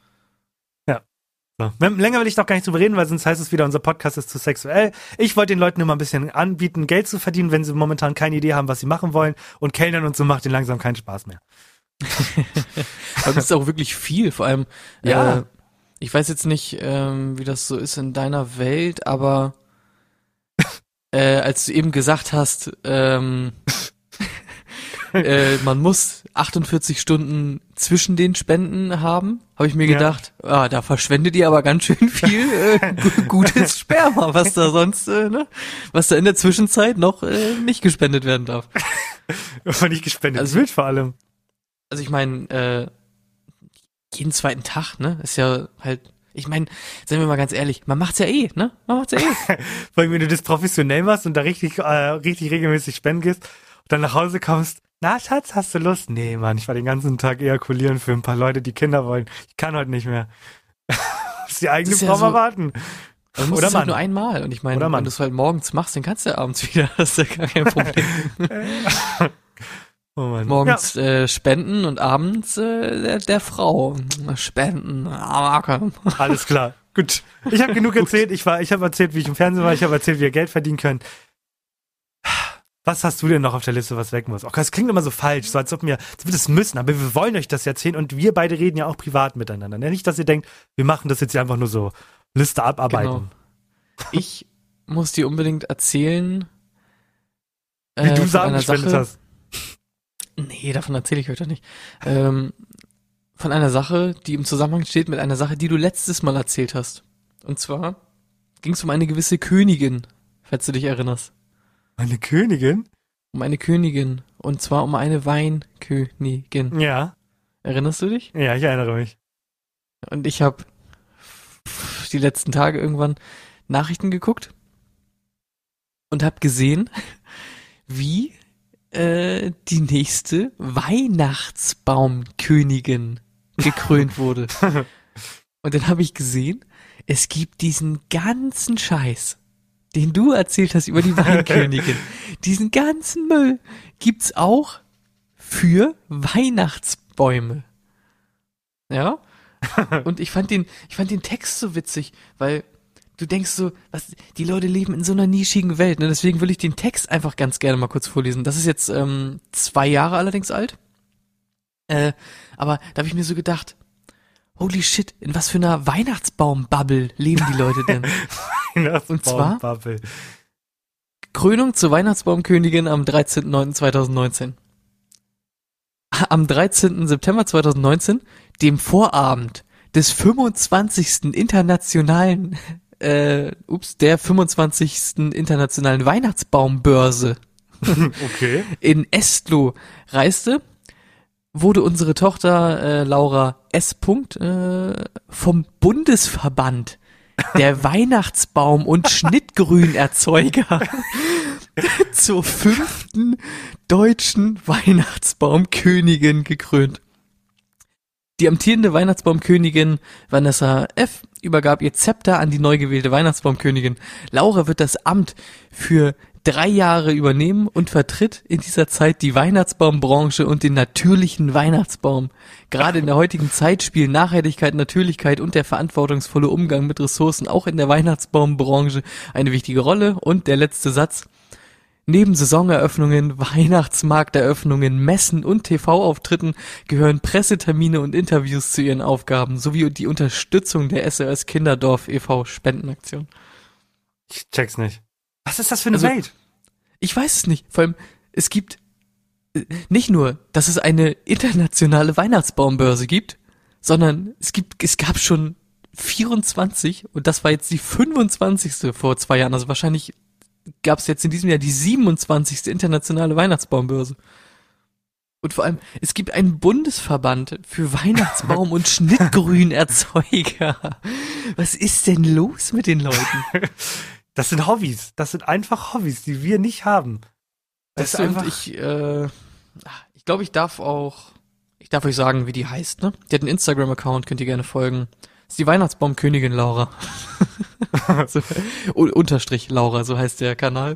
So. Länger will ich doch gar nicht drüber reden, weil sonst heißt es wieder, unser Podcast ist zu sexuell. Ich wollte den Leuten nur mal ein bisschen anbieten, Geld zu verdienen, wenn sie momentan keine Idee haben, was sie machen wollen. Und Kellnern und so macht ihnen langsam keinen Spaß mehr. Aber das ist auch wirklich viel, vor allem, Ja. ich weiß jetzt nicht, wie das so ist in deiner Welt, aber als du eben gesagt hast, man muss 48 Stunden zwischen den Spenden haben, habe ich mir Ja. gedacht, da verschwendet ihr aber ganz schön viel gutes Sperma, was da sonst, was da in der Zwischenzeit noch nicht gespendet werden darf. Aber nicht gespendet. Also- Das Wild vor allem. Also ich meine, jeden zweiten Tag, ne, ist ja halt, ich meine, seien wir mal ganz ehrlich, man macht's ja eh, ne? Man macht's ja eh. Vor allem, wenn du das professionell machst und da richtig regelmäßig spenden gehst und dann nach Hause kommst, na Schatz, hast du Lust? Nee, Mann, ich war den ganzen Tag ejakulieren für ein paar Leute, die Kinder wollen. Ich kann heute nicht mehr. Muss die eigene Das ist ja Frau so- mal warten. Du musst Oder es halt Mann. nur einmal. Und ich meine, Oder Mann. wenn du es halt morgens machst, dann kannst du ja abends wieder. Das ist ja gar kein Problem. Oh Mann. Morgens spenden und abends der Frau spenden. Ja, alles klar. Gut. Ich habe genug erzählt. Ich habe erzählt, wie ich im Fernsehen war. Ich habe erzählt, wie ihr Geld verdienen könnt. Was hast du denn noch auf der Liste, was weg muss? Oh, das klingt immer so falsch, so als ob wir das müssen, aber wir wollen euch das erzählen und wir beide reden ja auch privat miteinander. Nicht, dass ihr denkt, wir machen das jetzt hier einfach nur so Liste abarbeiten. Genau. Ich muss dir unbedingt erzählen, Wie du von Samen einer gespendet Sache. hast. Nee, davon erzähle ich heute nicht. Von einer Sache, die im Zusammenhang steht mit einer Sache, die du letztes Mal erzählt hast. Und zwar ging es um eine gewisse Königin, falls du dich erinnerst. Eine Königin? Um eine Königin. Und zwar um eine Weinkönigin. Ja. Erinnerst du dich? Ja, ich erinnere mich. Und ich habe die letzten Tage irgendwann Nachrichten geguckt und habe gesehen, wie die nächste Weihnachtsbaumkönigin gekrönt wurde. Und dann habe ich gesehen, es gibt diesen ganzen Scheiß, den du erzählt hast über die Weinkönigin. Diesen ganzen Müll gibt's auch für Weihnachtsbäume. Ja? Und ich fand den Text so witzig, weil du denkst so, die Leute leben in so einer nischigen Welt, ne? Deswegen will ich den Text einfach ganz gerne mal kurz vorlesen. Das ist jetzt 2 Jahre allerdings alt. Aber da habe ich mir so gedacht, holy shit, in was für einer Weihnachtsbaum-Bubble leben die Leute denn? Und zwar Krönung zur Weihnachtsbaumkönigin am 13.09.2019. Am 13. September 2019, dem Vorabend des 25. der 25. internationalen Weihnachtsbaumbörse Okay. in Estlo reiste, wurde unsere Tochter Laura S. Vom Bundesverband der Weihnachtsbaum- und Schnittgrünerzeuger zur 5. deutschen Weihnachtsbaumkönigin gekrönt. Die amtierende Weihnachtsbaumkönigin Vanessa F. übergab ihr Zepter an die neu gewählte Weihnachtsbaumkönigin. Laura wird das Amt für 3 Jahre übernehmen und vertritt in dieser Zeit die Weihnachtsbaumbranche und den natürlichen Weihnachtsbaum. Gerade in der heutigen Zeit spielen Nachhaltigkeit, Natürlichkeit und der verantwortungsvolle Umgang mit Ressourcen auch in der Weihnachtsbaumbranche eine wichtige Rolle. Und der letzte Satz: Neben Saisoneröffnungen, Weihnachtsmarkteröffnungen, Messen und TV-Auftritten gehören Pressetermine und Interviews zu ihren Aufgaben, sowie die Unterstützung der SOS Kinderdorf e.V. Spendenaktion. Ich check's nicht. Was ist das für eine Welt? Ich weiß es nicht. Vor allem, es gibt nicht nur, dass es eine internationale Weihnachtsbaumbörse gibt, sondern es gab schon 24 und das war jetzt die 25. vor 2 Jahren. Also wahrscheinlich gab es jetzt in diesem Jahr die 27. internationale Weihnachtsbaumbörse. Und vor allem, es gibt einen Bundesverband für Weihnachtsbaum- und Schnittgrünerzeuger. Was ist denn los mit den Leuten? Das sind Hobbys. Das sind einfach Hobbys, die wir nicht haben. Das ist einfach. Ich glaube, ich darf euch sagen, wie die heißt, ne? Die hat einen Instagram-Account, könnt ihr gerne folgen. Das ist die Weihnachtsbaumkönigin Laura. So, Unterstrich Laura, so heißt der Kanal.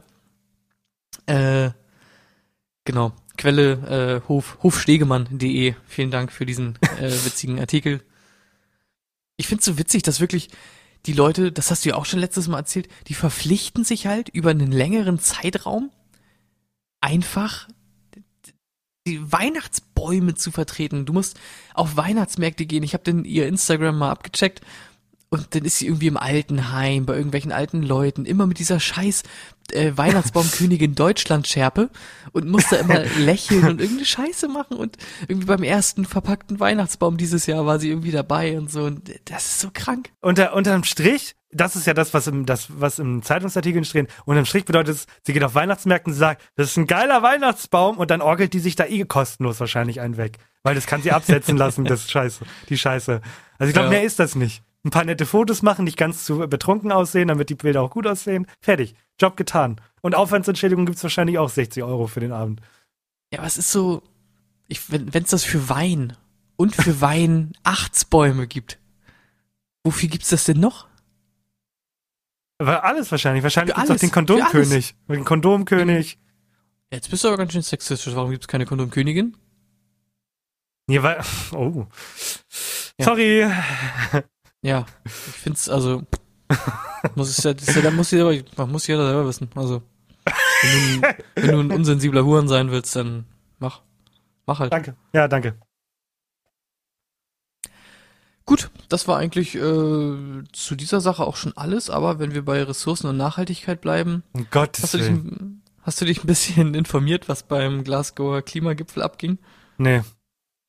Genau. Quelle hofstegemann.de. Vielen Dank für diesen witzigen Artikel. Ich find's so witzig, dass wirklich die Leute, das hast du ja auch schon letztes Mal erzählt, die verpflichten sich halt über einen längeren Zeitraum einfach die Weihnachtsbäume zu vertreten. Du musst auf Weihnachtsmärkte gehen. Ich habe dann ihr Instagram mal abgecheckt und dann ist sie irgendwie im Altenheim bei irgendwelchen alten Leuten, immer mit dieser scheiß Weihnachtsbaumkönigin Deutschland-Schärpe und muss da immer lächeln und irgendeine Scheiße machen und irgendwie beim ersten verpackten Weihnachtsbaum dieses Jahr war sie irgendwie dabei und so und das ist so krank. Unterm Strich, das ist ja das, was im Zeitungsartikel steht, unterm Strich bedeutet es, sie geht auf Weihnachtsmärkte und sagt, das ist ein geiler Weihnachtsbaum und dann orgelt die sich da kostenlos wahrscheinlich einen weg, weil das kann sie absetzen lassen, die Scheiße. Also ich glaube, mehr ist das nicht. Ein paar nette Fotos machen, nicht ganz zu betrunken aussehen, damit die Bilder auch gut aussehen. Fertig. Job getan. Und Aufwandsentschädigung gibt's wahrscheinlich auch 60 € für den Abend. Ja, aber es ist so, wenn's das für Wein und für Weihnachtsbäume gibt, wofür gibt's das denn noch? Aber alles wahrscheinlich. Wahrscheinlich Für gibt's auch den Kondomkönig. Den Kondomkönig. Jetzt bist du aber ganz schön sexistisch. Warum gibt's keine Kondomkönigin? Ja, weil, oh. Ja. Sorry. Ja, ich find's, also, muss jeder selber wissen. Also, wenn du ein unsensibler Huren sein willst, dann mach halt. Danke. Ja, danke. Gut, das war eigentlich zu dieser Sache auch schon alles, aber wenn wir bei Ressourcen und Nachhaltigkeit bleiben, Um Gottes Willen. hast du dich ein bisschen informiert, was beim Glasgower Klimagipfel abging? Nee.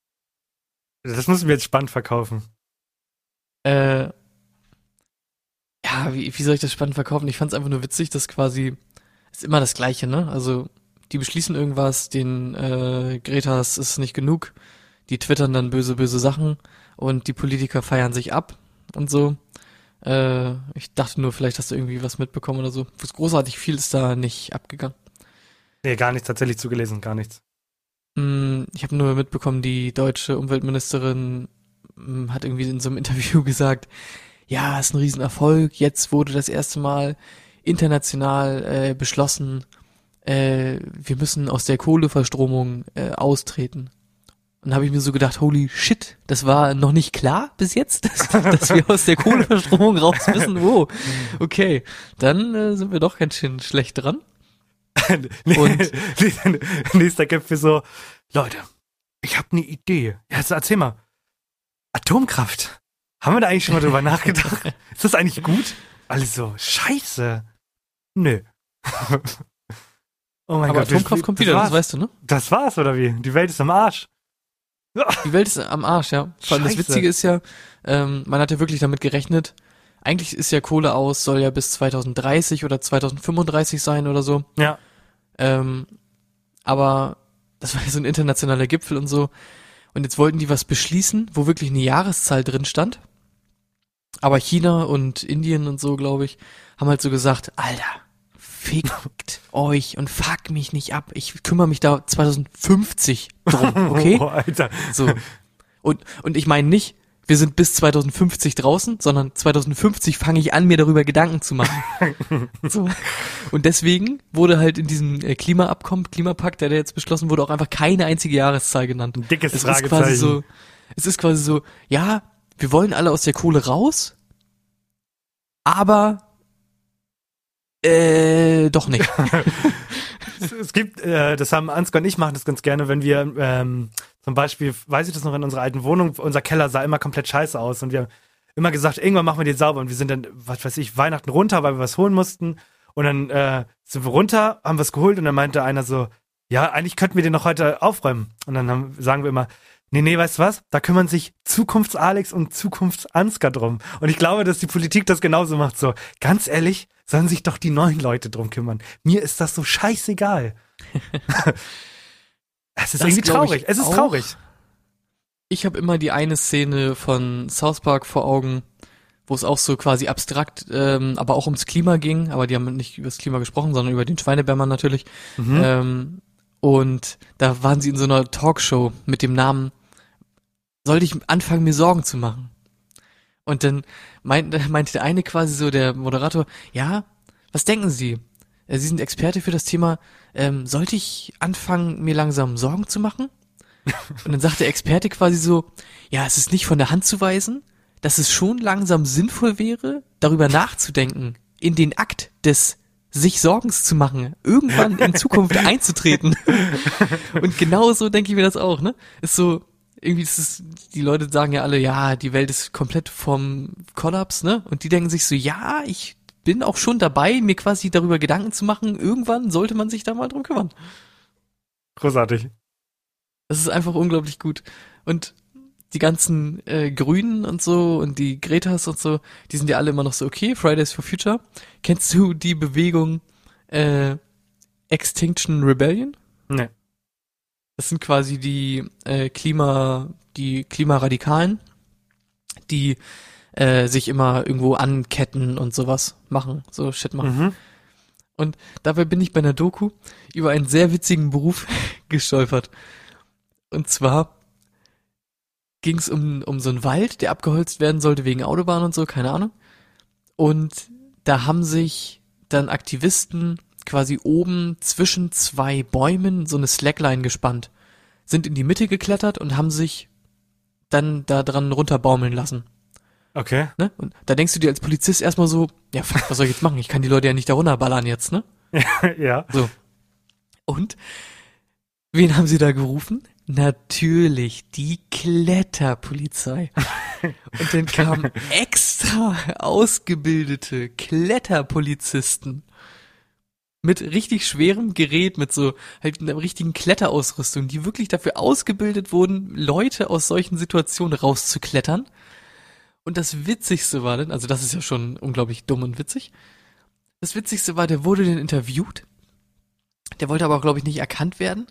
Das müssen wir jetzt spannend verkaufen. wie soll ich das spannend verkaufen? Ich fand es einfach nur witzig, dass quasi, ist immer das Gleiche, ne? Also, die beschließen irgendwas, den Gretas ist nicht genug, die twittern dann böse, böse Sachen und die Politiker feiern sich ab und so. Ich dachte nur, vielleicht hast du irgendwie was mitbekommen oder so. Was großartig viel ist da nicht abgegangen. Nee, gar nichts tatsächlich zugelesen, gar nichts. Ich habe nur mitbekommen, die deutsche Umweltministerin hat irgendwie in so einem Interview gesagt, ja, ist ein Riesenerfolg, jetzt wurde das erste Mal international beschlossen, wir müssen aus der Kohleverstromung austreten. Und dann habe ich mir so gedacht, holy shit, das war noch nicht klar bis jetzt, dass wir aus der Kohleverstromung raus müssen. Oh, okay, dann sind wir doch ganz schön schlecht dran. Und nächster Gipfel so, Leute, ich habe eine Idee. Ja, also erzähl mal. Atomkraft. Haben wir da eigentlich schon mal drüber nachgedacht? Ist das eigentlich gut? Alles so, scheiße. Nö. Oh mein aber Gott. Atomkraft kommt wieder, das weißt du, ne? Das war's, oder wie? Die Welt ist am Arsch. Die Welt ist am Arsch, ja. Vor allem das Witzige ist ja, man hat ja wirklich damit gerechnet, eigentlich ist ja Kohle aus, soll ja bis 2030 oder 2035 sein oder so. Ja. Aber das war ja so ein internationaler Gipfel und so. Und jetzt wollten die was beschließen, wo wirklich eine Jahreszahl drin stand. Aber China und Indien und so, glaube ich, haben halt so gesagt, Alter, fickt euch und fuck mich nicht ab. Ich kümmere mich da 2050 drum, okay? Oh, Alter. So. Und ich meine nicht, wir sind bis 2050 draußen, sondern 2050 fange ich an, mir darüber Gedanken zu machen. So. Und deswegen wurde halt in diesem Klimapakt, der jetzt beschlossen wurde, auch einfach keine einzige Jahreszahl genannt. Ein dickes Es Fragezeichen. ist quasi so, ja, wir wollen alle aus der Kohle raus, aber doch nicht. Es gibt, das haben Ansgar und ich machen das ganz gerne, wenn wir zum Beispiel, weiß ich das noch, in unserer alten Wohnung, unser Keller sah immer komplett scheiße aus und wir haben immer gesagt, irgendwann machen wir den sauber und wir sind dann, was weiß ich, Weihnachten runter, weil wir was holen mussten und dann sind wir runter, haben was geholt und dann meinte einer so, ja, eigentlich könnten wir den noch heute aufräumen und dann sagen wir immer, nee, weißt du was? Da kümmern sich Zukunfts-Alex und Zukunfts-Ansgar drum. Und ich glaube, dass die Politik das genauso macht. So, ganz ehrlich, sollen sich doch die neuen Leute drum kümmern. Mir ist das so scheißegal. Es ist irgendwie traurig. Es ist traurig. Ich habe immer die eine Szene von South Park vor Augen, wo es auch so quasi abstrakt, aber auch ums Klima ging. Aber die haben nicht über das Klima gesprochen, sondern über den Schweinebärmann natürlich. Und da waren sie in so einer Talkshow mit dem Namen sollte ich anfangen, mir Sorgen zu machen? Und dann meinte der eine quasi so, der Moderator, ja, was denken Sie? Sie sind Experte für das Thema, sollte ich anfangen, mir langsam Sorgen zu machen? Und dann sagt der Experte quasi so, ja, es ist nicht von der Hand zu weisen, dass es schon langsam sinnvoll wäre, darüber nachzudenken, in den Akt des sich Sorgens zu machen, irgendwann in Zukunft einzutreten. Und genau so denke ich mir das auch, ne? Ist so, irgendwie ist es, die Leute sagen ja alle, ja, die Welt ist komplett vom Kollaps, ne? Und die denken sich so, ja, ich bin auch schon dabei, mir quasi darüber Gedanken zu machen, irgendwann sollte man sich da mal drum kümmern. Großartig. Das ist einfach unglaublich gut. Und die ganzen Grünen und so und die Gretas und so, die sind ja alle immer noch so, okay, Fridays for Future. Kennst du die Bewegung Extinction Rebellion? Nee. Das sind quasi die Klimaradikalen, die sich immer irgendwo anketten und sowas machen, so Shit machen. Und dabei bin ich bei einer Doku über einen sehr witzigen Beruf gestolpert. Und zwar ging es um so einen Wald, der abgeholzt werden sollte wegen Autobahn und so, keine Ahnung. Und da haben sich dann Aktivisten quasi oben zwischen zwei Bäumen so eine Slackline gespannt, sind in die Mitte geklettert und haben sich dann da dran runterbaumeln lassen. Okay. Ne? Und da denkst du dir als Polizist erstmal so, ja fuck, was soll ich jetzt machen? Ich kann die Leute ja nicht da runterballern jetzt, ne? Ja. So. Und wen haben sie da gerufen? Natürlich die Kletterpolizei. Und dann kamen extra ausgebildete Kletterpolizisten mit richtig schwerem Gerät, mit so halt einer richtigen Kletterausrüstung, die wirklich dafür ausgebildet wurden, Leute aus solchen Situationen rauszuklettern. Und das Witzigste war dann, also das ist ja schon unglaublich dumm und witzig. Das Witzigste war, der wurde dann interviewt. Der wollte aber auch, glaube ich, nicht erkannt werden.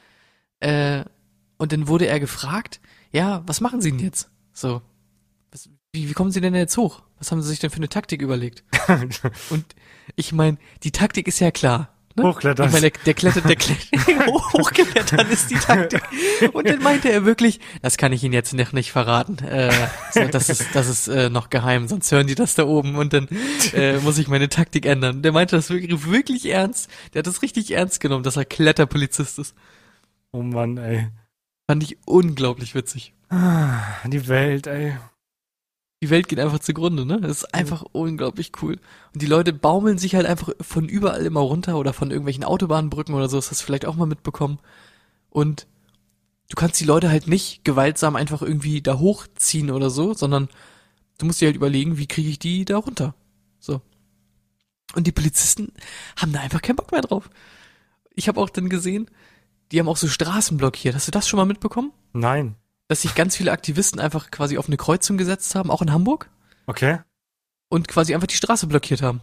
Und dann wurde er gefragt, ja, was machen Sie denn jetzt? So, wie kommen Sie denn jetzt hoch? Was haben Sie sich denn für eine Taktik überlegt? Und ich meine, die Taktik ist ja klar. Ne? Hochklettern. Ich meine, der klettert, hochklettern ist die Taktik. Und dann meinte er wirklich, das kann ich Ihnen jetzt noch nicht verraten. Das ist noch geheim, sonst hören die das da oben und dann muss ich meine Taktik ändern. Der meinte das wirklich ernst. Der hat das richtig ernst genommen, dass er Kletterpolizist ist. Oh Mann, ey. Fand ich unglaublich witzig. Die Welt, ey. Die Welt geht einfach zugrunde, ne? Das ist einfach unglaublich cool. Und die Leute baumeln sich halt einfach von überall immer runter oder von irgendwelchen Autobahnbrücken oder so, das hast du vielleicht auch mal mitbekommen. Und du kannst die Leute halt nicht gewaltsam einfach irgendwie da hochziehen oder so, sondern du musst dir halt überlegen, wie kriege ich die da runter? So. Und die Polizisten haben da einfach keinen Bock mehr drauf. Ich habe auch dann gesehen, die haben auch so Straßen blockiert. Hast du das schon mal mitbekommen? Nein. Dass sich ganz viele Aktivisten einfach quasi auf eine Kreuzung gesetzt haben, auch in Hamburg. Okay. Und quasi einfach die Straße blockiert haben.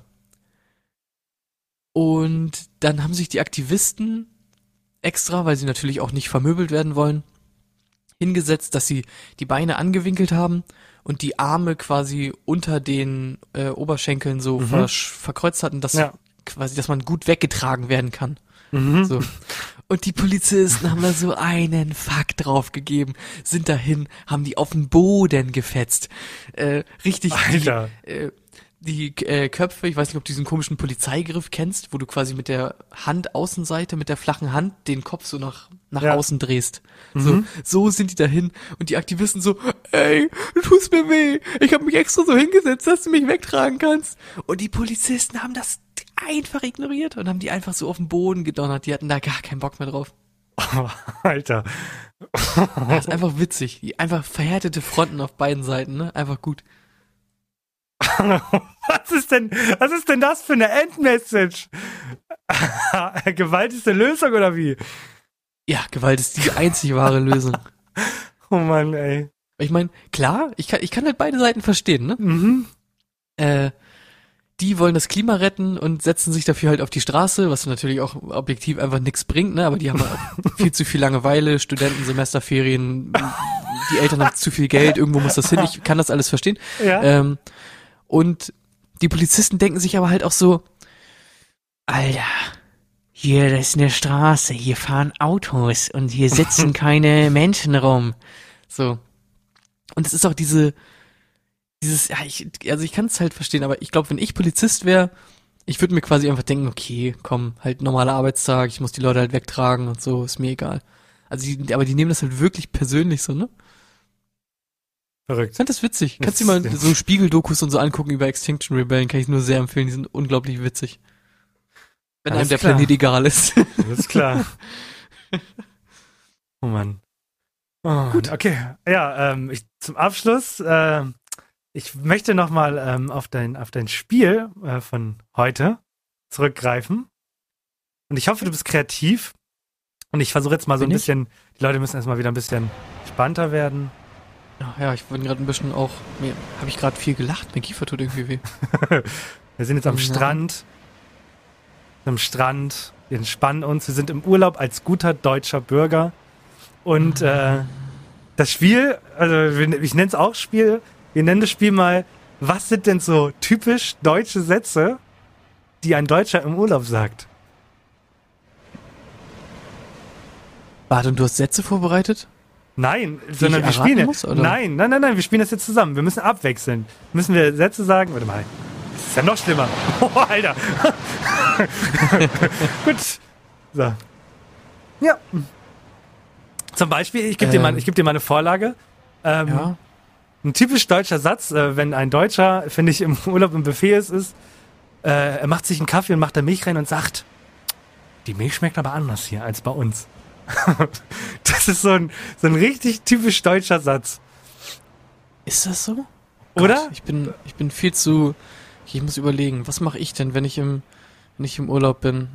Und dann haben sich die Aktivisten extra, weil sie natürlich auch nicht vermöbelt werden wollen, hingesetzt, dass sie die Beine angewinkelt haben und die Arme quasi unter den Oberschenkeln so verkreuzt hatten, dass quasi, dass man gut weggetragen werden kann. So. Und die Polizisten haben da so einen Fuck drauf gegeben, sind dahin, haben die auf den Boden gefetzt. Richtig. Alter. Die Köpfe, ich weiß nicht, ob du diesen komischen Polizeigriff kennst, wo du quasi mit der Handaußenseite, mit der flachen Hand den Kopf so nach außen drehst. So sind die dahin und die Aktivisten so, ey, du tust mir weh, ich habe mich extra so hingesetzt, dass du mich wegtragen kannst. Und die Polizisten haben das einfach ignoriert und haben die einfach so auf den Boden gedonnert, die hatten da gar keinen Bock mehr drauf. Oh, Alter. Das ist einfach witzig, die einfach verhärtete Fronten auf beiden Seiten, ne, einfach gut. Was ist denn das für eine Endmessage? Gewalt ist eine Lösung oder wie? Ja, Gewalt ist die einzig wahre Lösung. Oh Mann, ey. Ich meine, klar, ich kann halt beide Seiten verstehen, ne? Die wollen das Klima retten und setzen sich dafür halt auf die Straße, was natürlich auch objektiv einfach nichts bringt, ne? Aber die haben auch viel zu viel Langeweile, Studenten, Semesterferien, die Eltern haben zu viel Geld, irgendwo muss das hin, ich kann das alles verstehen. Ja. Und die Polizisten denken sich aber halt auch so, Alter, hier, das ist eine Straße, hier fahren Autos und hier sitzen keine Menschen rum. So. Und es ist auch dieses, ja, ich kann es halt verstehen, aber ich glaube, wenn ich Polizist wäre, ich würde mir quasi einfach denken, okay, komm, halt normaler Arbeitstag, ich muss die Leute halt wegtragen und so, ist mir egal. Also aber die nehmen das halt wirklich persönlich so, ne? Verrückt. Ich fand das witzig. Kannst du dir mal so Spiegeldokus und so angucken über Extinction Rebellion, kann ich nur sehr empfehlen, die sind unglaublich witzig. Wenn einem der Planet egal ist. Das ist klar. Oh Mann. Oh, gut, okay. Ja, zum Abschluss, ich möchte nochmal auf dein Spiel von heute zurückgreifen. Und ich hoffe, du bist kreativ. Und ich versuche jetzt mal so ein bisschen, die Leute müssen erstmal wieder ein bisschen spannender werden. Ja, ich bin gerade ein bisschen auch, habe ich gerade viel gelacht, mein Kiefer tut irgendwie weh. Wir sind jetzt am Strand. Wir entspannen uns, wir sind im Urlaub als guter deutscher Bürger. Und das Spiel, also ich nenne es auch Spiel, wir nennen das Spiel mal, was sind denn so typisch deutsche Sätze, die ein Deutscher im Urlaub sagt? Warte, und du hast Sätze vorbereitet? Nein, sondern wir spielen Nein, wir spielen das jetzt zusammen. Wir müssen abwechseln. Müssen wir Sätze sagen? Warte mal. Das ist ja noch schlimmer. Oh, Alter. Gut. So. Ja. Zum Beispiel, ich gebe dir mal eine Vorlage. Ja. Ein typisch deutscher Satz, wenn ein Deutscher, finde ich, im Urlaub im Buffet ist, er macht sich einen Kaffee und macht da Milch rein und sagt, die Milch schmeckt aber anders hier als bei uns. Das ist so ein richtig typisch deutscher Satz. Ist das so? Oder? Gott, ich bin viel zu, ich muss überlegen, was mache ich denn, wenn ich im Urlaub bin?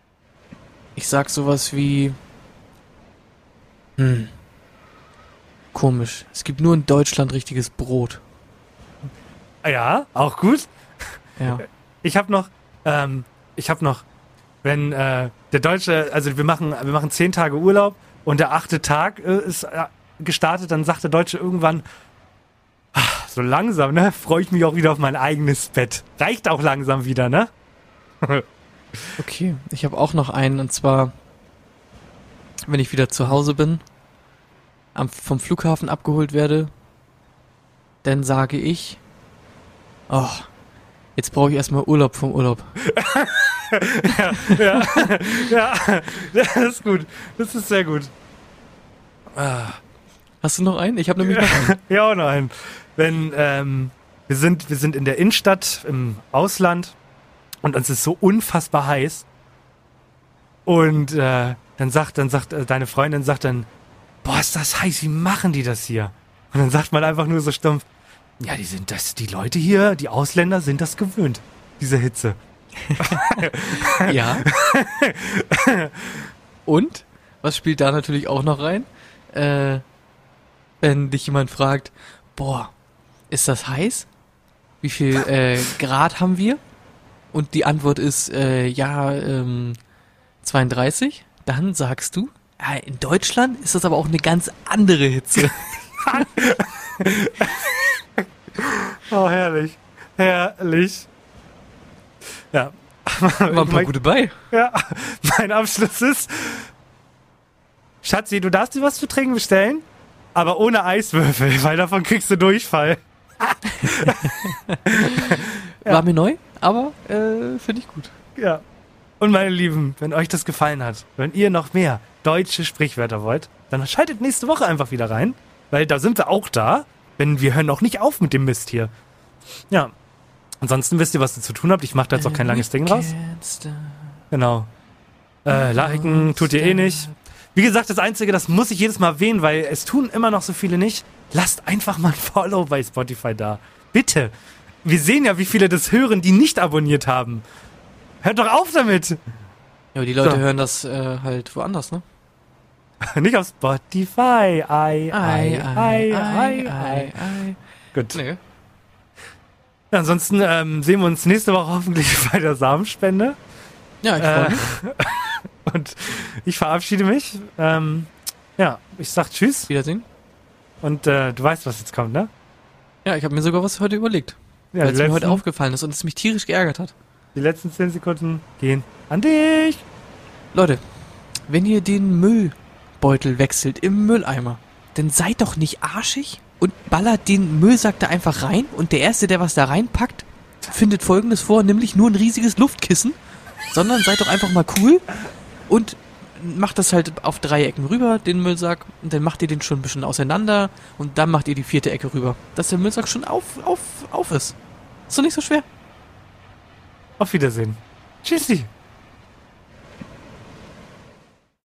Ich sag sowas wie, Komisch. Es gibt nur in Deutschland richtiges Brot. Ja, auch gut. Ja. Ich habe noch, wenn der Deutsche, also wir machen 10 Tage Urlaub und der 8. Tag ist gestartet, dann sagt der Deutsche irgendwann, so langsam, ne, freue ich mich auch wieder auf mein eigenes Bett. Reicht auch langsam wieder, ne? Okay, ich habe auch noch einen, und zwar, wenn ich wieder zu Hause bin, vom Flughafen abgeholt werde, dann sage ich, oh, jetzt brauche ich erstmal Urlaub vom Urlaub. Ja, das ist gut. Das ist sehr gut. Hast du noch einen? Ich habe nämlich noch einen. Ja, auch noch einen. Wenn, wir sind in der Innenstadt im Ausland und uns ist so unfassbar heiß. Und dann sagt deine Freundin, boah, ist das heiß, wie machen die das hier? Und dann sagt man einfach nur so stumpf, ja, die Leute hier, die Ausländer sind das gewöhnt, diese Hitze. Ja. Und, was spielt da natürlich auch noch rein? Wenn dich jemand fragt, boah, ist das heiß? Wie viel Grad haben wir? Und die Antwort ist, 32. Dann sagst du, in Deutschland ist das aber auch eine ganz andere Hitze. Oh, herrlich. Herrlich. Ja. War ein paar gute bei. Ja, mein Abschluss ist, Schatzi, du darfst dir was zu trinken bestellen, aber ohne Eiswürfel, weil davon kriegst du Durchfall. Ja. War mir neu, aber finde ich gut. Ja. Und meine Lieben, wenn euch das gefallen hat, wenn ihr noch mehr deutsche Sprichwörter wollt, dann schaltet nächste Woche einfach wieder rein, weil da sind wir auch da, denn wir hören auch nicht auf mit dem Mist hier. Ja. Ansonsten wisst ihr, was ihr zu tun habt. Ich mache da jetzt auch kein langes Ding raus. Genau. Liken tut ihr eh nicht. Wie gesagt, das Einzige, das muss ich jedes Mal erwähnen, weil es tun immer noch so viele nicht. Lasst einfach mal ein Follow bei Spotify da. Bitte. Wir sehen ja, wie viele das hören, die nicht abonniert haben. Hört doch auf damit. Ja, aber die Leute So. hören das halt woanders, ne? Nicht auf Spotify. Gut. Nee. Ansonsten sehen wir uns nächste Woche hoffentlich bei der Samenspende. Ja, ich freue mich. Und ich verabschiede mich. Ja, ich sag Tschüss. Wiedersehen. Und du weißt, was jetzt kommt, ne? Ja, ich habe mir sogar was heute überlegt. Ja, weil es mir heute aufgefallen ist und es mich tierisch geärgert hat. die letzten 10 Sekunden gehen an dich. Leute, wenn ihr den Müllbeutel wechselt im Mülleimer, dann seid doch nicht arschig und ballert den Müllsack da einfach rein und der Erste, der was da reinpackt, findet Folgendes vor, nämlich nur ein riesiges Luftkissen, sondern seid doch einfach mal cool und macht das halt auf 3 Ecken rüber, den Müllsack, und dann macht ihr den schon ein bisschen auseinander und dann macht ihr die 4. Ecke rüber, dass der Müllsack schon auf ist. Ist doch nicht so schwer. Auf Wiedersehen. Tschüssi.